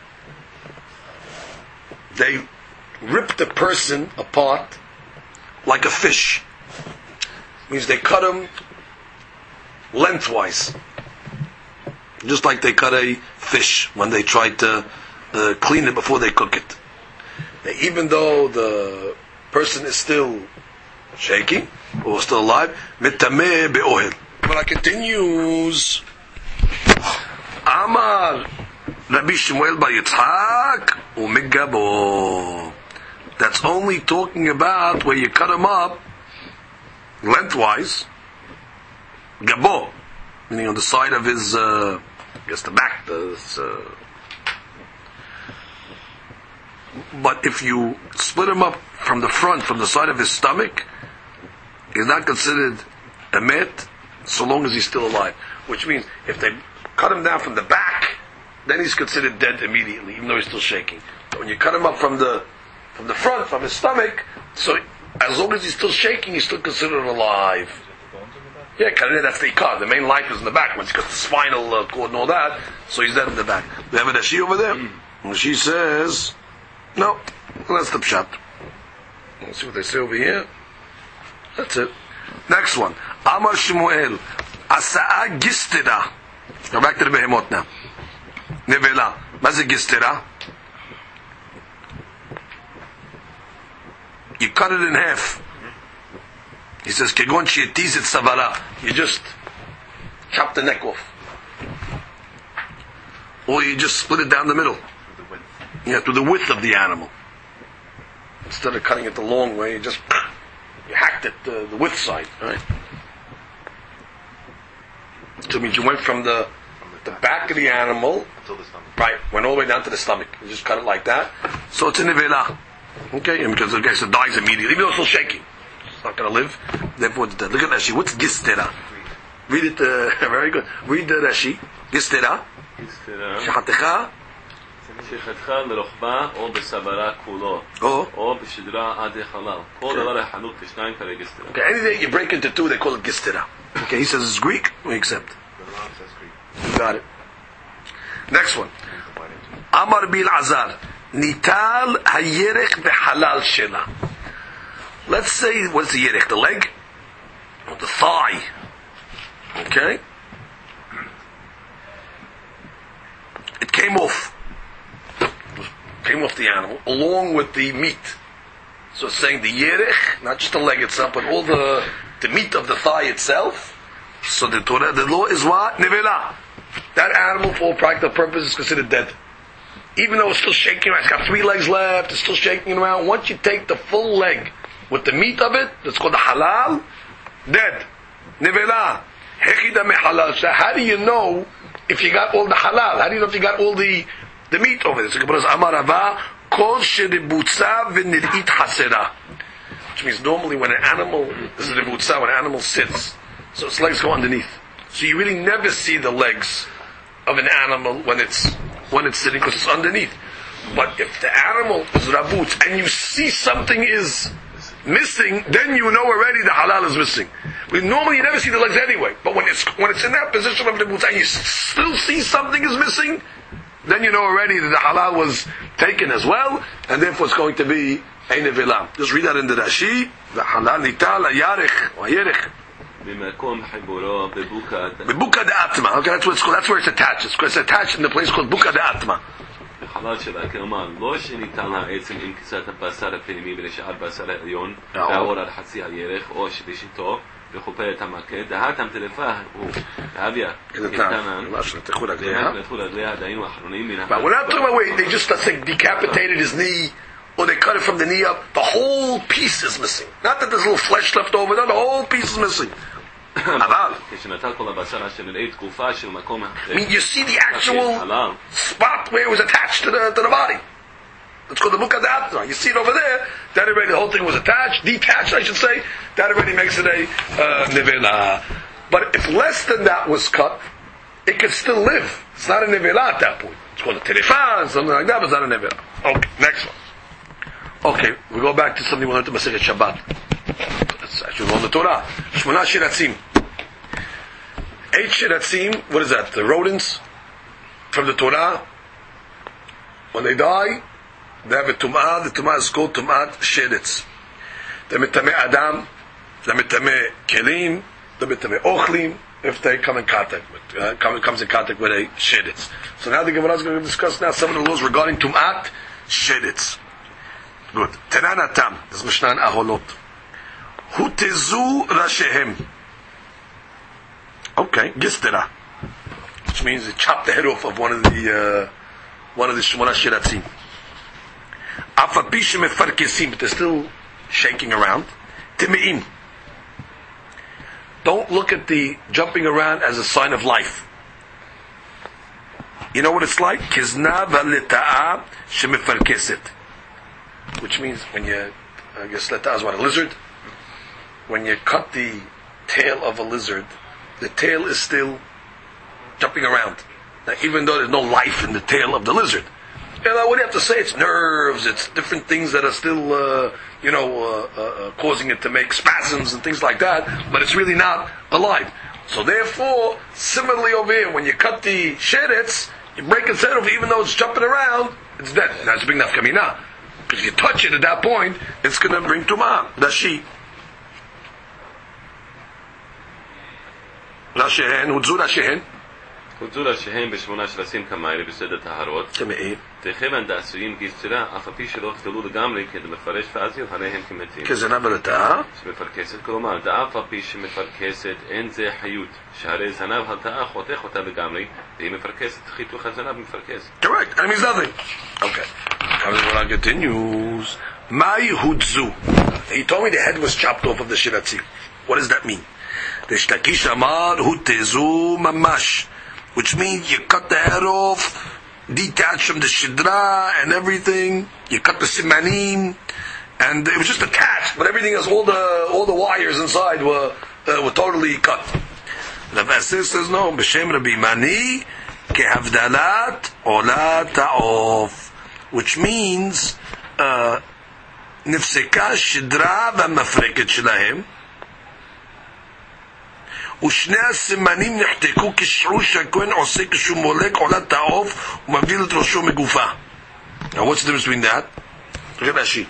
They ripped the person apart like a fish. Means they cut him lengthwise. Just like they cut a fish when they try to clean it before they cook it. Now, even though the person is still shaking or still alive, mitameh be'ohel. But it continues. Amar Rabbi Shmuel bar Yitzhak umigabo. That's only talking about where you cut him up lengthwise, gabo, meaning on the side of his, I guess the back, but if you split him up from the front, from the side of his stomach, he's not considered a met so long as he's still alive. Which means if they cut him down from the back, then he's considered dead immediately, even though he's still shaking. But when you cut him up from the front, from his stomach, so as long as he's still shaking, he's still considered alive. Yeah, that's the ikar. The main life is in the back. Once you got the spinal cord and all that, so he's dead in the back. We have a Rashi over there. And she says, no, that's the pshat. Let's see what they say over here. That's it. Next one. Amar Shmuel. Asa'a gistira. Go back to the behemot now. Nevela. What's a gistira? You cut it in half. He says, Kegon shi'etizit savara. You just chop the neck off. Or you just split it down the middle. Yeah, to the width of the animal. Instead of cutting it the long way, you hacked it the width side, right? So it means you went from the back of the animal, until the stomach. Right, went all the way down to the stomach. You just cut it like that. So it's a nevela. Okay, and because the guy dies immediately, even though it's still shaking. It's not going to live. Therefore, it's dead. Look at Rashi. What's gistera? Read it. Very good. Read the Rashi. Gistera. Shechatecha. שחתך לרוחבה או בסברה כולו או בשדרה עד החלל כל דבר החלוק לשניים כרי גסטרה. Okay, anything you break into two, they call it gistera. Okay, he says it's Greek, we accept. The Ram says Greek. You got it. Next one. Amar bil Azar. Nital hayerech behalal shela. Let's say, what's the yerech? The leg? Or the thigh? Okay? It came off. Came off the animal, along with the meat. So it's saying the yerech, not just the leg itself, but all the meat of the thigh itself. So the Torah, the law is what? Nevela. That animal, for all practical purposes, is considered dead. Even though it's still shaking around, it's got 3 legs left, it's still shaking around. Once you take the full leg with the meat of it, that's called the halal, dead. Nevela. Hechida me halal. So how do you know if you got all the halal? How do you know if you got all the meat over there? So Gemara says, Amar Rava, kol sheributza v'nir'it hasera. Which means normally when an animal, this is ributza, when an animal sits, so its legs go underneath. So you really never see the legs of an animal when it's sitting because it's underneath. But if the animal is rabut and you see something is missing, then you know already the halal is missing. Normally you never see the legs anyway. But when it's in that position of ributza and you still see something is missing, then you know already that the halal was taken as well, and therefore it's going to be a nevilah. Just read that in the Rashi. The halal nital yarech or yerech. Bebuka de atma. Okay, that's what it's called. That's where it's attached. It's attached in the place called buka de atma. בחלל שלה, כלומר, לא שניתן העצם עם כיסת הבשר הפנימי ולשאר בשר העליון, והעור על חצי הירך, או שבשיתו, וחופר את המכה, דהת המטלפה הוא, להביא, כתנן, דהיינו האחרונים מן But we're not talking about where they just, let's say, decapitated his knee, or they cut it from the knee up, the whole piece is missing. Not that there's a little flesh left over, no, the whole piece is missing. I mean, you see the actual spot where it was attached to the body. It's called the Mukha D'Atma. You see it over there, that already, the whole thing was detached, I should say, that already makes it a nevela. But if less than that was cut, it could still live. It's not a nevela at that point. It's called a terefah, something like that, but it's not a nevela. Okay, next one. Okay, we go back to something we learned to Masechet Shabbat. It's actually on the Torah. Shmona Shiratzim. 8 Shiratzim, what is that? The rodents from the Torah. When they die, they have a tum'ah. The tum'ah is called tum'at sheretz. The mitameh adam, the mitameh kelim, the mitameh ochlim, if they come in contact with, comes in contact with a sheretz. So now the Gemara is going to discuss now some of the laws regarding tum'at sheretz. Good. Tenan atam. This is Mishnah Aholot. Hutezu rashehem. Okay, gistera, which means they chopped the head off of one of the Shmona Shiratzim. Afapishim efarkesim, but they're still shaking around. Timeim. Don't look at the jumping around as a sign of life. You know what it's like? Kizna v'leta'a shemefarkeset. Which means when you, I guess leta'a is what, a lizard? When you cut the tail of a lizard, the tail is still jumping around. Now, even though there's no life in the tail of the lizard. What do you have to say? It's nerves, it's different things that are still, causing it to make spasms and things like that, but it's really not alive. So therefore, similarly over here, when you cut the sheretz, you break its head off, even though it's jumping around, it's dead. That's a big nafkamina. Because if you touch it at that point, it's going to bring tumah. Rashi. Rashihen, Hudzur Rashihen. הוצאו ראשיהם בשמונה שלשים כמיילה בסדר טהרות תכיוון דעשויים גזירה אף על פי שלא חדלו לגמרי כדי מפרש פאזיו הרי הם כמתים כזנב הלטאה שמפרקסת כלומר דאף על פי שמפרקסת אין זה חיות שהרי זנב הלטאה חותך אותה לגמרי והיא מפרקסת חיתוך הזנב מפרקסת correct, that means nothing. Okay, Gemara continues. Mai hudzu. He told me the head was chopped off of the shiratzi. What does that mean? The shtakish amar hutezu mamash, which means you cut the head off, detach from the shidra and everything. You cut the simanim, and it was just attached, but everything else, all the wires inside were totally cut. Rav Asir says no. B'shem Rabbi Mani kehavdalat ola ta'of, which means nifseka shidra v'mafreket shelahem. ושני הסימנים נחתקו כשערו שהכהן עושה כשהוא מולק עולת העוף ומבדיל את ראשו מגופה. Now what's the difference between that? Look at Rashi.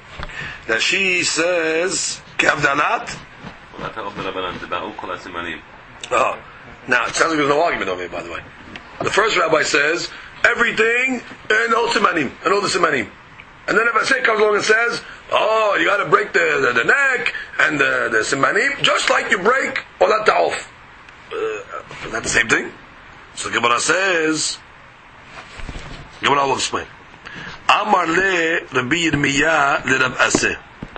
Rashi says, כהבדלת? עולת העוף מרבנן, זה באו כל הסימנים. Now it sounds like there's no argument over here, by the way. The first rabbi says, everything and all simanim, and all the simanim. And then if I say comes along and says, oh, you got to break the neck and the simanim, just like you break olat ta'of. Isn't that the same thing? So Gemara says, Gemara will explain. Amar le Rabbi Yirmiyah le Rav Aseh.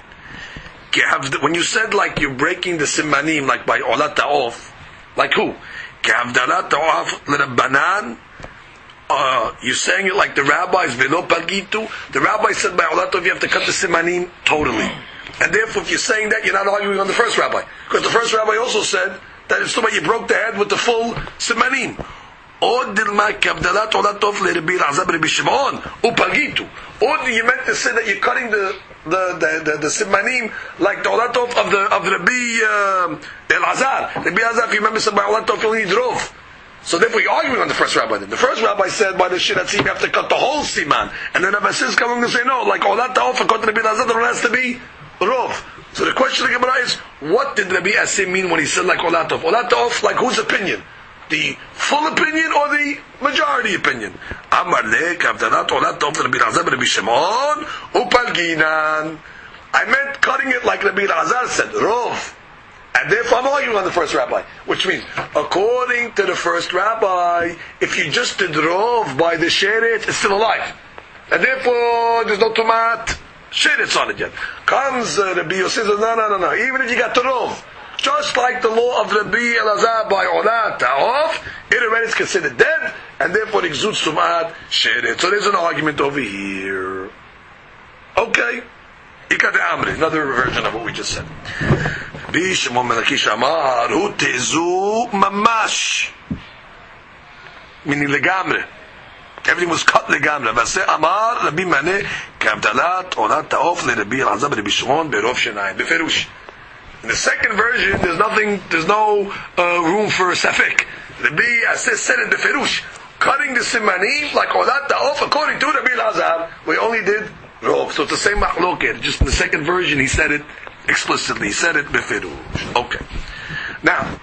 When you said like you're breaking the simanim, like by olat ta'of, like who? Kehavdalat ta'of le Rabbanan. You're saying it like the rabbis, velo pagitu. The rabbi said by olatov you have to cut the simanim totally. And therefore if you're saying that, you're not arguing on the first rabbi. Because the first rabbi also said that it's too bad you broke the head with the full simanim. Or dilma kabdalat olatov le Rabbi Elazar Rabbi Shimon upagitu. Or you meant to say that you're cutting the simanim like the olatov of the Rabbi Elazar. Rabbi Elazar, if you remember, said by olatov you only drove. So therefore you're arguing on the first rabbi then. The first rabbi said by the shiratzi you have to cut the whole siman. And then Rabbi Sis coming to say no, like olat ta'of according to Rabbi Elazar there has to be rov. So the question of the Gemara is, what did Rabbi Asim mean when he said like olat ta'of? Olat ta'of, like whose opinion? The full opinion or the majority opinion? Amar le kavdalat olat ta'of Rabbi Elazar Rabbi Shimon upalginan. I meant cutting it like Rabbi Elazar said, rov. And therefore I'm arguing on the first rabbi. Which means, according to the first rabbi, if you just did rov by the sheretz, it's still alive. And therefore, there's no tomat sheretz on it yet. Comes Rabbi Yosef says, no. Even if you got the rov, just like the law of Rabbi Elazar by olat ta'of, it already is considered dead, and therefore it exudes tomat sheretz. So there's an argument over here. Okay. Ikad Amri, another version of what we just said. Bishimon Melakish Amar, Hu Tezu Mamash. Meaning legamre. Everything was cut legamre. Vase Amar, Rabbi Mane, Kavdalat, Olat Ta'of, Le Rabbi Elazar, Rabbi Shimon, Berov Shenayim, Beferush. In the second version, there's no room for safek. Rabbi Aseh said in Beferush, cutting the simanim like Olat Ta'of, according to Rabbi Elazar, we only did rov. So it's the same machloket. Just in the second version, he said it explicitly. He said it befirush. Okay. Now,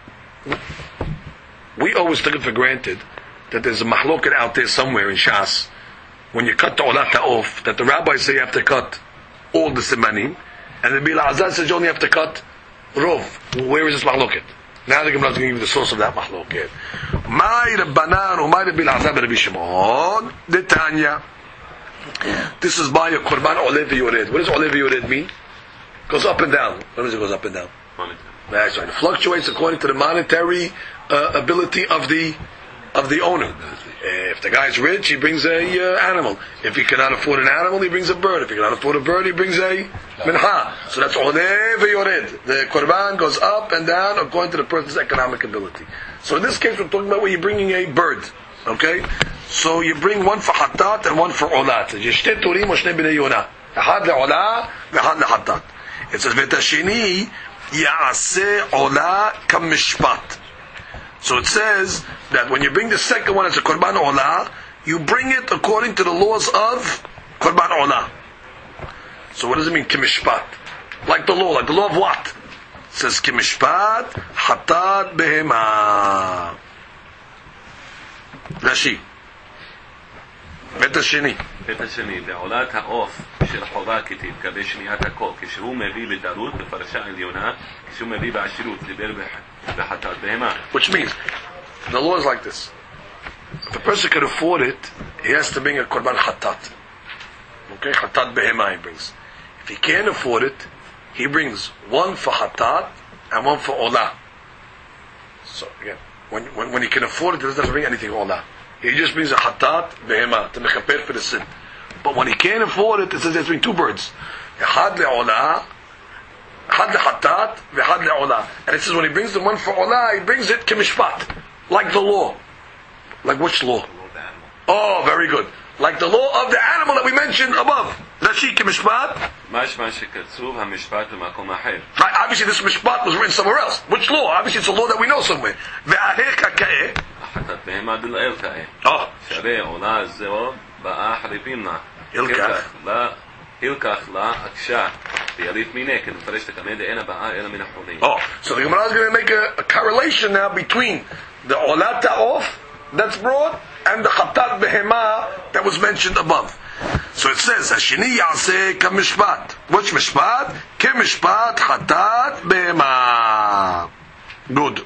we always took it for granted that there's a machloket out there somewhere in Shas when you cut the olat ta'of, that the rabbis say you have to cut all the simanim, and the Rabbi Elazar says you only have to cut rov. Where is this machloket? Now the Gemara is going to give you the source of that machloket. My Rabbanan or my Rabbi Elazar Rabbi Shimon, the Tanya. This is by a Korban Olev Yored. What does Olev Yored mean? Goes up and down. What does it goes up and down? Monetary. That's right. It fluctuates according to the monetary ability of the of the owner. If the guy's rich, he brings a animal. If he cannot afford an animal, he brings a bird. If he cannot afford a bird, he brings a minha. So that's oleh v'yored. The korban goes up and down according to the person's economic ability. So in this case, we're talking about where you're bringing a bird. Okay? So you bring one for hatat and one for olat. Yishte turim o shnei b'nei yonah. Ahad le'olah, v'ahad le'hatat. It says, v'tashini ya'aseh olah kamishpat. So it says that when you bring the second one as a korban olah, you bring it according to the laws of korban olah. So what does it mean, kimishpat? Like the law of what? It says kimishpat hatat behema. Rashi. בית השני. בית השני, בעולת העוף של חובה כתתקבל שמיעת הקול, כשהוא מביא בדרות בפרשה עליונה, כשהוא מביא בעשירות, דיבר בחטאת בהמה. Which means, the law is like this. If a person can afford it, he has to bring a korban hatat. Okay, hatat behema he brings. If he can't afford it, he brings one for hatat and one for olah. So again, when he can afford it, he doesn't bring anything olah. He just brings a hatat behema to mechaper for the sin. But when he can't afford it, it says he has to bring two birds. Had le'olah, had le'hatat, v'had le'olah. And it says when he brings the one for olah, he brings it kimishpat, like the law. Like which law? Oh, very good. Like the law of the animal that we mentioned above. Rashi kimishpat. Right, obviously this mishpat was written somewhere else. Which law? Obviously it's a law that we know somewhere. Ve'aheh kaka'eh. חטאת בהמה דלאל כאה. שהרי עולה זו באה חריפים לה. הילקח לה הקשה ויריף מיני, כי נפרש תקנה דאינה באה אלא מן החולים. So the Gemara is going to make a correlation now between the עולת העוף that's brought and the חטאת בהמה that was mentioned above. So it says, השני יעשה כמשפט. Which משפט? כמשפט חטאת בהמה. Good.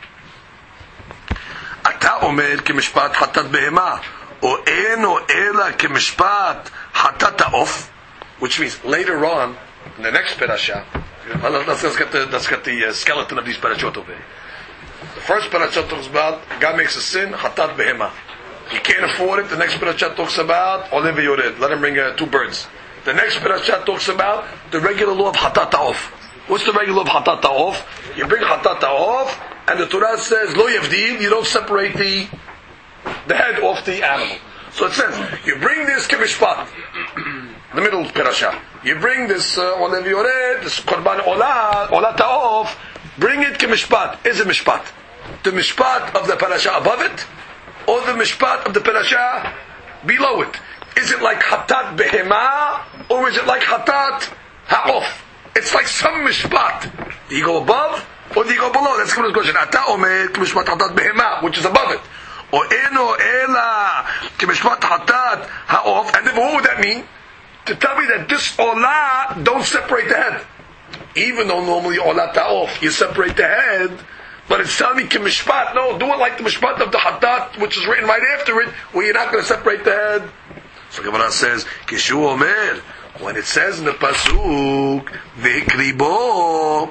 אתה אומר כמשפט חטאת בהמה, או אינו אלא כמשפט חטאת העוף, which means later on, in the next parasha, let's get the skeleton of these parashot over here. The first parasha talks about God makes a sin, חטאת בהמה. He can't afford it. The next parasha talks about oleh v'yored. Let him bring two birds. The next parasha talks about the regular law of חטאת העוף. What's the regular law of חטאת העוף? You bring חטאת העוף, and the Torah says, lo yavdil, you don't separate the head off the animal. So it says, you bring this kimishpat, the middle parasha. You bring this oleh v'yored, this korban olah ta'of, bring it kimishpat. Is it mishpat? The mishpat of the parasha above it, or the mishpat of the parasha below it? Is it like hatat behema, or is it like hatat ha'of? It's like some mishpat. Do you go above? Or do you go below? That's the question. Ata omer k'mishpat hatat behema, which is above it. Or eno ela k'mishpat hatat ha'of. And then what would that mean? To tell me that this olah don't separate the head. Even though normally olah ta'of, you separate the head, but it's telling me k'mishpat. No, do it like the mishpat of the hatat, which is written right after it, where you're not going to separate the head. So Gemara says, Kishu omer, when it says in the pasuk, v'kribo,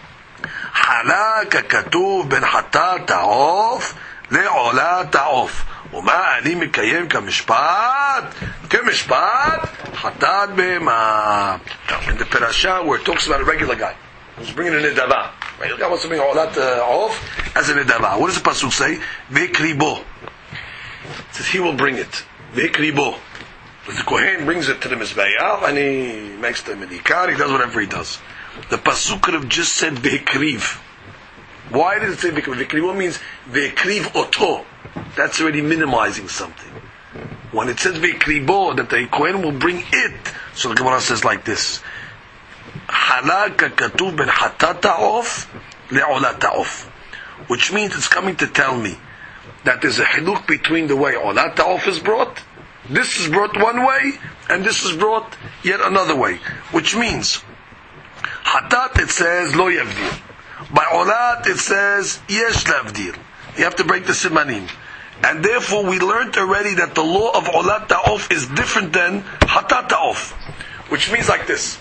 חלק הכתוב בין חטאת העוף לעולת העוף. ומה אני מקיים כמשפט? כמשפט חטאת בהמה. In the parasha where it talks about a regular guy who's bringing a nidava. Regular guy wants to bring עולת העוף as a nidava. What does the pasuk say? וקריבו. It says he will bring it. וקריבו. The Kohen brings it to the Mizbeach and he makes the medikar, he does whatever he does. The pasuk could have just said v'hekriv. Why did it say v'hekriv? V'hekriv means v'hekriv oto. That's already minimizing something. When it says v'hekribo, that the Kohen will bring it, so the Gemara says like this: halak katuv ben hatat ha'of le'olat ha'of, which means it's coming to tell me that there's a hiluk between the way olat ha'of is brought. This is brought one way, and this is brought yet another way, which means hatat it says lo yavdil. By olat it says yesh lavdil. You have to break the simanim, and therefore we learned already that the law of olat ta'of is different than hatat ta'of, which means like this.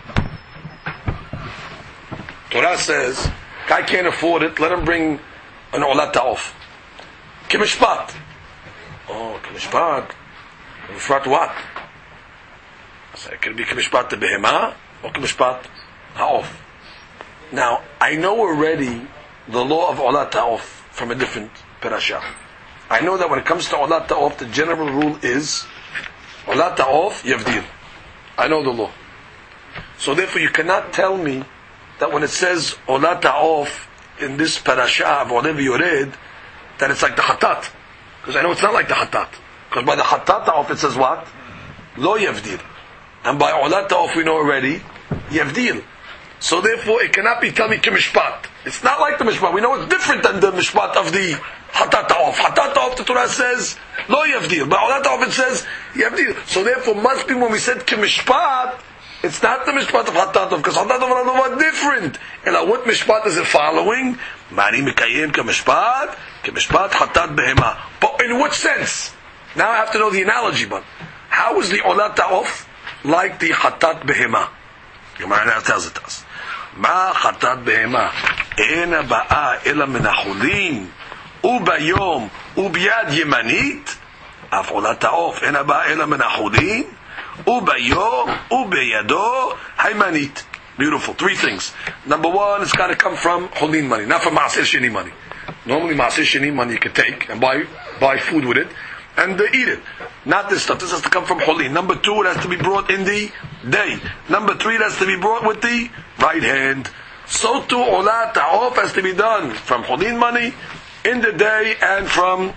Torah says, guy can't afford it. Let him bring an Olat Ta'of. Kimishpat. Oh, Kimishpat. Kimishpat what? So it could be Kimishpat the Behema or Kimishpat Ha'of. Now, I know already the law of Olat Ta'of from a different parasha. I know that when it comes to Olat Ta'of, the general rule is Olat Ta'of Yavdir. I know the law. So therefore you cannot tell me that when it says Olat Ta'of in this parasha of Olev Yored, that it's like the Hatat. Because I know it's not like the Hatat. Because by the Hatat Ta'of it says what? Lo Yavdir. And by Olat Ta'of we know already Yavdir. So therefore it cannot be tell me Kimishpat. It's not like the Mishpat. We know it's different than the Mishpat of the Hatat Ta'of. Hatat Ta'of the Torah says Lo Yavdir. By Olat Ta'of it says Yavdir. So therefore must be when we said Kimishpat, it's not the Mishpat of Hatat Ta'of, because Hatat Ta'of are different. And what Mishpat is it following? Mani Mikayim Kimishpat, Kimishpat Hatat Behema. But in what sense? Now I have to know the analogy, but how is the Olat Ta'of like the Hatat Behema? Gemara now tells it to us. Ma Hatat Behema Ena Ba'a Ela Min HaChulin Ubayom Ubiyad Yemanit Af Olat Ta'of Ena Ba'a Ela Min HaChulin Ubayom Ubeyado Haymanit. Beautiful. Three things. Number one, it's got to come from Chulin money, not from Maaseh Sheni money. Normally Maaseh Sheni money you can take and buy food with it and eat it. Not this stuff. This has to come from Chulin. Number two, it has to be brought in the day. Number three, it has to be brought with the right hand. So too, Olat Ta'of has to be done from Chulin money in the day and from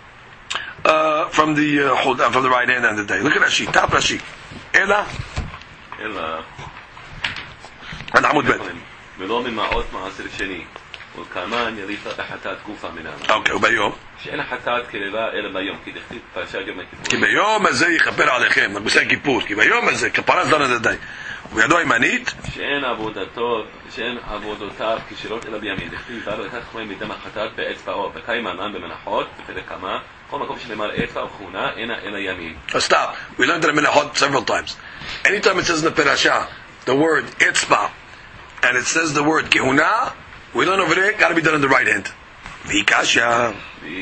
the right hand and the day. Look at Rashi. Top Rashi. Ela. And Amud Bet. ולא ממעות מעשר שני, וכמן יליפה בחטאת גופה מנהמה. אוקיי, וביום? שאין חטאת כלילה אלא ביום, כי דכתיב פרשת יום הכיפור. כי ביום הזה יכפר עליכם, נגוסי כיפור, כי ביום הזה כפרה זדון עד הדי. ובידו הימנית? שאין עבודותיו כשירות אלא בימין, דכתיב בא לו את החמאים מדם החטאת באצבעו, וקיימנן במנחות, בפרק כמה, כל מקום שנאמר אצבע וכהונה, אינה אלא ימין. Stop. We learned that in Menachot several times. Anytime it says in the parasha, the word etzba, and it says the word kehuna, we learn over there, got to be done in the right hand. Vikasha.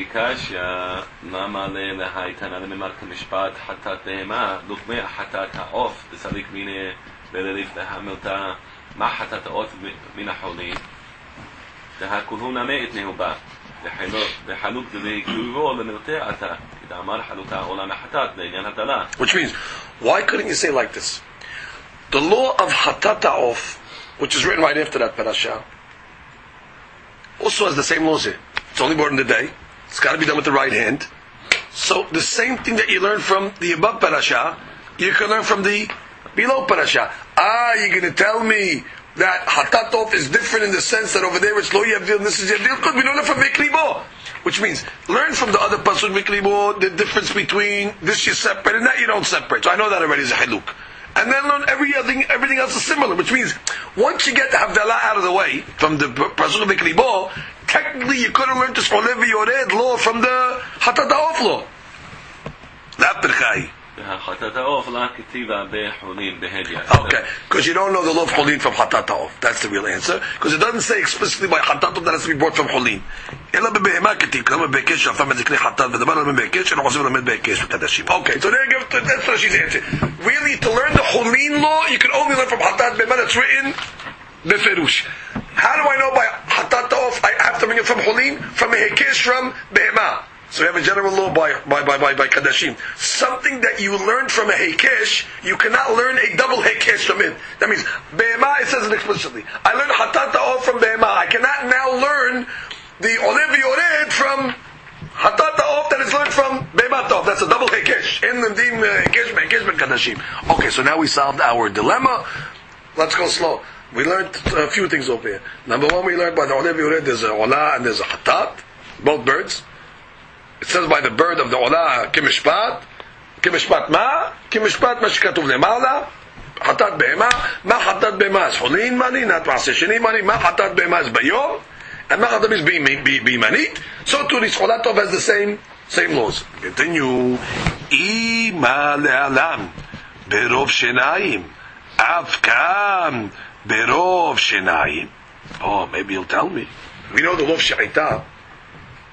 Lama lehaitana lememar kemishpat hatat behema, lukme hatat ha'of, b'sadik mine belerif lehamilta, ma hatat ha'of min ha'cholin, dehakehuna me'itnehu ba, dehhaluk dehekuro lemirte ata, k'damar haluta olam hatat le'inyan hatala. Which means, why couldn't you say like this? The law of hatat ha'of, which is written right after that parasha, also has the same laws here. It's only brought in the day. It's got to be done with the right hand. So the same thing that you learn from the above parasha, you can learn from the below parasha. You're going to tell me that hatat ha'of is different in the sense that over there it's lo yavdil and this is yavdil, because we learn it from Mikribo. Which means, learn from the other pasuk Mikribo the difference between this you separate and that you don't separate. So I know that already is a haluk. And then learn everything else is similar, which means once you get the Havdalah out of the way from the Pasuk Mikribo, technically you could have learned this Olev Yored law from the Hatat Ha'of law. That Perchai. Okay, because you don't know the law of Cholin from Hatat Ha'of. That's the real answer. Because it doesn't say explicitly by Hatat Ha'of that has to be brought from Cholin. Okay, so there you go. That's what she's answering. Really, to learn the Cholin law, you can only learn from Hatat Behema that's written Beferush. How do I know by Hatat Ha'of I have to bring it from Cholin? From a Hekesh from Behema. So we have a general law by Kadashim. Something that you learned from a Hekesh, you cannot learn a double Hekesh from it. That means, Behema, it says it explicitly. I learned Hatat Ha'of from Behema. I cannot now learn the Olev Yored from Hatat Ha'of that is learned from Behema Ta'of. That's a double Hekesh. In the Dim Hekesh ben Kadashim. Okay, so now we solved our dilemma. Let's go slow. We learned a few things over here. Number one, we learned by the Olev Yored, there's a Ola and there's a Hatat. Both birds. It says by the bird of the Olah, Kimishpat ma, Kimishpat ma shekatuv lemala, Hatat Behema, ma Hatat Behema is Cholin mani, not Maaseh Sheni mani, ma Hatat Behema is Bayom, and ma Hatat is Bimanit. So too, this Olat Tov has the same laws. Continue. Ima le'alam, berov shenayim, avkam, berov shenayim. Oh, maybe you'll tell me. We know the law of She'ita.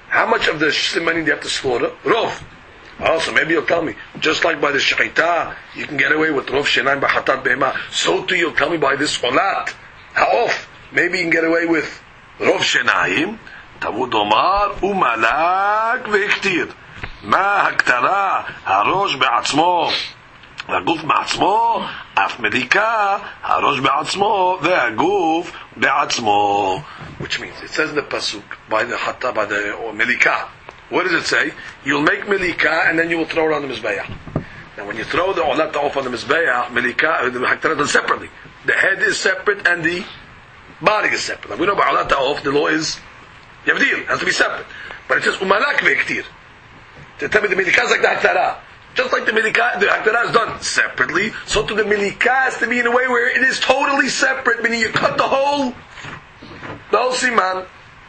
How much of the simanim do you have to slaughter? Rov. Also, maybe you'll tell me, just like by the shechita, you can get away with rov shenaim by hatat be'ema, so too you'll tell me by this olat, ha'of, maybe you can get away with rov shenaim, Talmud Omar, umalak ve'iktir. מה הקטרה, הראש בעצמו, והגוף בעצמו, אף מדיקה, הראש בעצמו, והגוף בעצמו. Which means, it says in the pasuk, by the melika. What does it say? You'll make melika and then you will throw it on the mizbeach. Now when you throw the olat off on the mizbeach, melika, the haktarah done separately. The head is separate and the body is separate. Now we know by olat off, the law is yavdil, it has to be separate. But it says umalak ve'iktir. To tell me the melika is like the haktarah. Just like the melika, the haktarah is done separately, so to the melika has to be in a way where it is totally separate, meaning you cut the whole siman.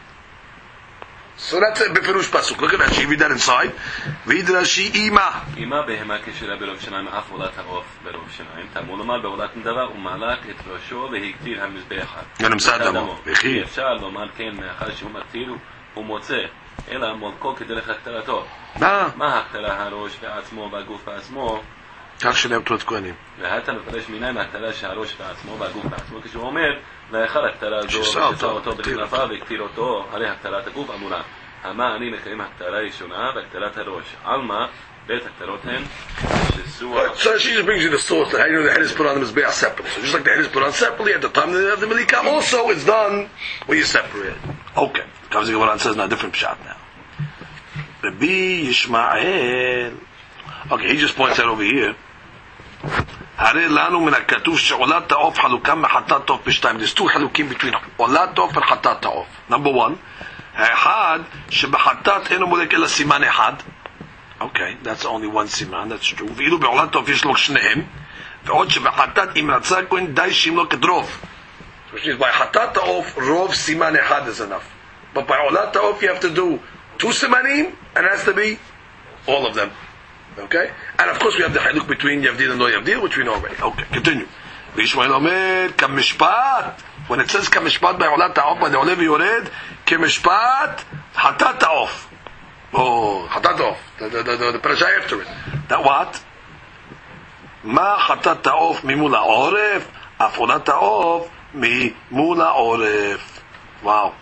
So that's a beferush pasuk. Look at Rashi, read that inside. Read Rashi, ima. Ima behema keshira berov shenayim af olat ha'of berov shenayim. Talmud lomar beolat nidava umalak et rosho vehiktir hamizbecha. ונמסד דמו. וכי. אפשר לומר כן מאחר שהוא מקטיר ומוצא. אלא מולקו כדרך הקטרתו. מה הקטרה הראש בעצמו והגוף בעצמו? כך שלהם תורת כהנים. והתה מפרש מניין הקטרה שהראש בעצמו והגוף בעצמו, כשהוא אומר, לאחר הקטרה זו, שצא אותו בקטרפה והקטיר אותו, הרי הקטרת הגוף אמורה. המה אני מקיים הקטרה ראשונה והקטרת הראש. עלמה, בית הקטרות הן, So she just brings you the source that the head is put on the mizbeach separately. So just like the head is put on separately, at the time of the melika, also it's done when you separate. Okay. Comes the Gemara and says, now different pshat now. Rabbi Yishmael. Okay, he just points out over here. Hare lanu min hakatuv she'olat ta'of halukam me'hatat ta'of b'shtayim. There's two halukim between olat ta'of and hatat ta'of. Number one, אחד שבחטאת אינו מולק אלא סימן אחד. Okay, that's only one siman, that's true. ואילו בעולת ta'of יש לו שניהם. ועוד שבחטאת אם רצה כהן די שימלוק את רוב. Which means by hatat ta'of, rov siman אחד is enough. But by olat ta'of you have to do two simanim, and it has to be all of them. Okay? And of course we have the haluk between Yavdil and no Yavdil, which we know already. Okay, continue. V'Yishmael Omer, kamishpat. When it says kamishpat by olat ta'of, by the olev yored, kamishpat, hatat ta'of. Oh, hatat ta'of. The parasha after it. That what? Ma hatat ta'of mimula oref, af olat ta'of mimula oref. Wow.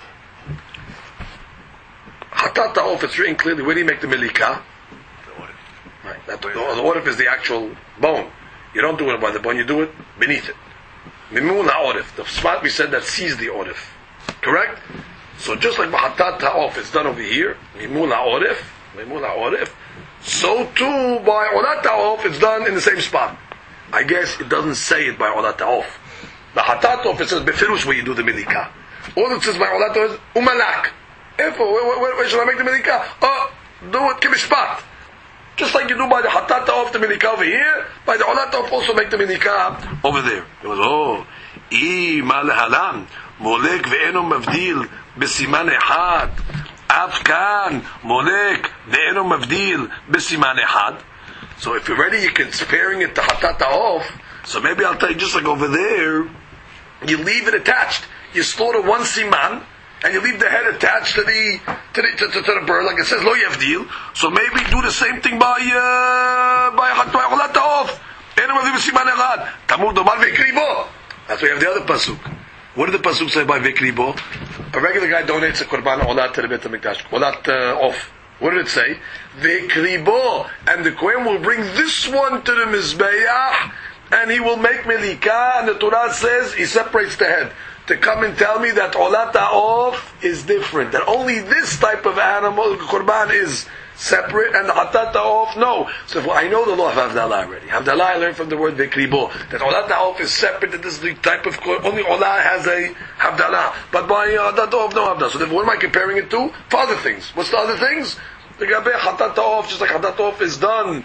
Hatat ta'of, it's written clearly, where do you make the melika? Right. The orif is the actual bone. You don't do it by the bone, you do it beneath it. Mimul ha'orif. The spot we said that sees the orif. Correct? So just like hatat ta'of is done over here, mimul ha'orif, so too by olat ta'of it's done in the same spot. I guess it doesn't say it by olat ta'of. The hatat ta'of it says befirush where you do the melika. All it says by olat ta'of is umalak. Where should I make the melika? Do it kimishpat. Just like you do by the hatat ta'of the melika over here, by the olat ta'of also make the melika over there. It was, ma lehalam, molek ve'eno mavdil besiman echad, af kan, molek ve'eno mavdil besiman echad. So if you're ready, you're comparing it to hatat ta'of, so maybe I'll tell you just like over there, you leave it attached. You slaughter one siman, and you leave the head attached to the bird, like it says lo yavdil. So maybe do the same thing by olat ta'of. Talmud lomar ve'kribo. That's why you have the other pasuk. What did the pasuk say by ve'kribo? A regular guy donates a korban olat to the Beit HaMikdash. Olat off. What did it say? Ve'kribo, and the kohen will bring this one to the mizbeach, and he will make melika. And the Torah says he separates the head. To come and tell me that olat ta'of is different, that only this type of animal, korban, is separate, and the hatat ta'of, no. So I know the law of Havdalah already. Havdalah I learned from the word vekribo, that olat ta'of is separate, that this is the type of, only olah has a Havdalah, but by hatat ta'of, no Havdalah. So what am I comparing it to? For other things. What's the other things? The gabe hatat ta'of, just like hatat ta'of is done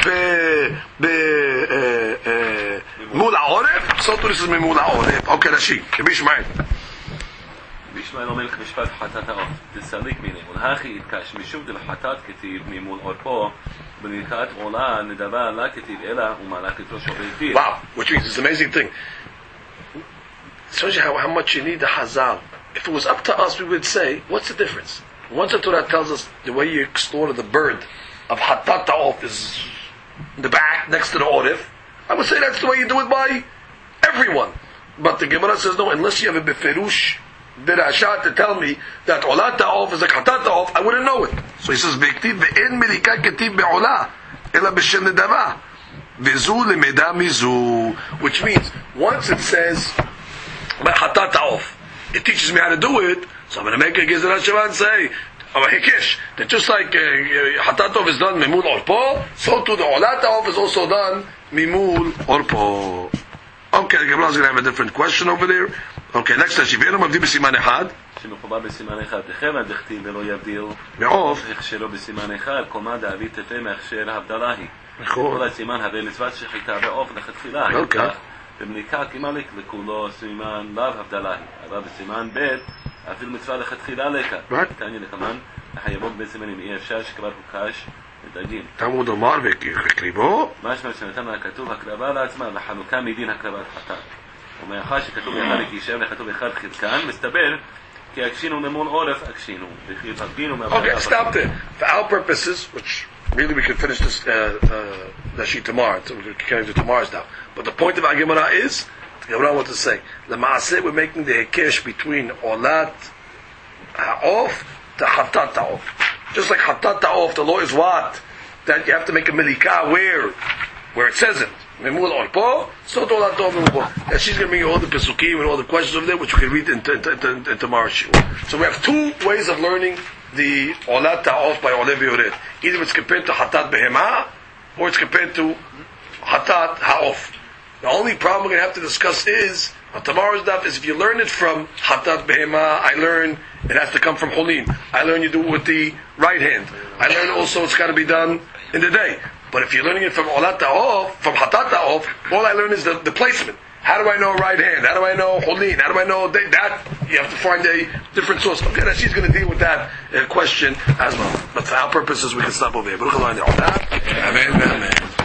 mul ha'oref, so too this is mul ha'oref. Okay, Rashi, Rabbi Yishmael. Rabbi Yishmael אומר משפט חטאת העוף, דסליק מיני, ולהכי יתקש, משום דלחטאת כתיב ממול עורפו, בנקראת עולה נדבה לה כתיב אלא ומעלה כתרושו והגדיר. Wow, which means it's an amazing thing. It shows you how much you need the Hazal. If it was up to us, we would say, what's the difference? Once the Torah tells us the way you slaughter the bird of Hatat Ta'of is in the back, next to the Orif, I would say that's the way you do it by everyone. But the Gemara says, no, unless you have a Beferush, Birashat to tell me that Olat Ta'of is like Hatat Ta'of, I wouldn't know it. So he says, V'ktiv ve'en melika ketiv be'olah, ela b'shem nedava. V'zu lemeda mizu. Which means, once it says, Hatat Ta'of, it teaches me how to do it, so I'm going to make a Gezerat Sheva and say, Hikish, that just like Hatat Ta'of is done Mimul Orpo, so too the Olat Ta'of is also done Mimul Orpo. Okay, the Gemara is going to have a different question over there. Okay, next question. V'enu mavdi b'siman echad. שמחובר בסימן אחד, לכן הדכתיב ולא יבדיל מעוף הכשרו בסימן אחד, קומה דאבי תתה מהכשר הבדלה היא. כל הסימן הרי מצוות שחיטה בעוף לכתחילה, במליקה כמליק לכולו סימן לאו הבדלה היא, אבל בסימן ב' אפילו מצווה לכתחילה לקה. תעניין לכמן, החייבות בסימנים אי אפשר שכבר הוקש לדגים. תמוד אומר וקריבו? משמע שנתן הכתוב הקרבה לעצמה, לחנוכה מדין הקרבת חטאת. ומאחר שכתוב אחד להישאר לכתוב אחד חלקן, מסתבר Okay, stop there. For our purposes, which really we could finish this Nashid tomorrow, so we can do tomorrow's now. But the point of our Gemara is, the Gemara wants to say, the Maaseh, we're making the Hekesh between Olat Ha'of to Hatat Ta'of. Just like Hatat Ta'of, the law is what? That you have to make a Melika where it says it. Memul Orpo, so to Olat Ta'of Memul. And she's going to bring you all the Pesukim and all the questions over there, which we can read in tomorrow's Shiur. So we have two ways of learning the Olat Ta'of by Olev Yored. Either it's compared to Hatat Behema, or it's compared to Hatat Ha'of. The only problem we're going to have to discuss is, on tomorrow's daf, is if you learn it from Hatat Behema, I learn it has to come from Cholin. I learn you do it with the right hand. I learn also it's got to be done in the day. But if you're learning it from Olat Ta'of, from Hatat Ta'of, all I learn is the placement. How do I know right hand? How do I know Cholin? How do I know that? You have to find a different source. Okay, that she's going to deal with that question as well. But for our purposes, we can stop over here. Amen. Amen.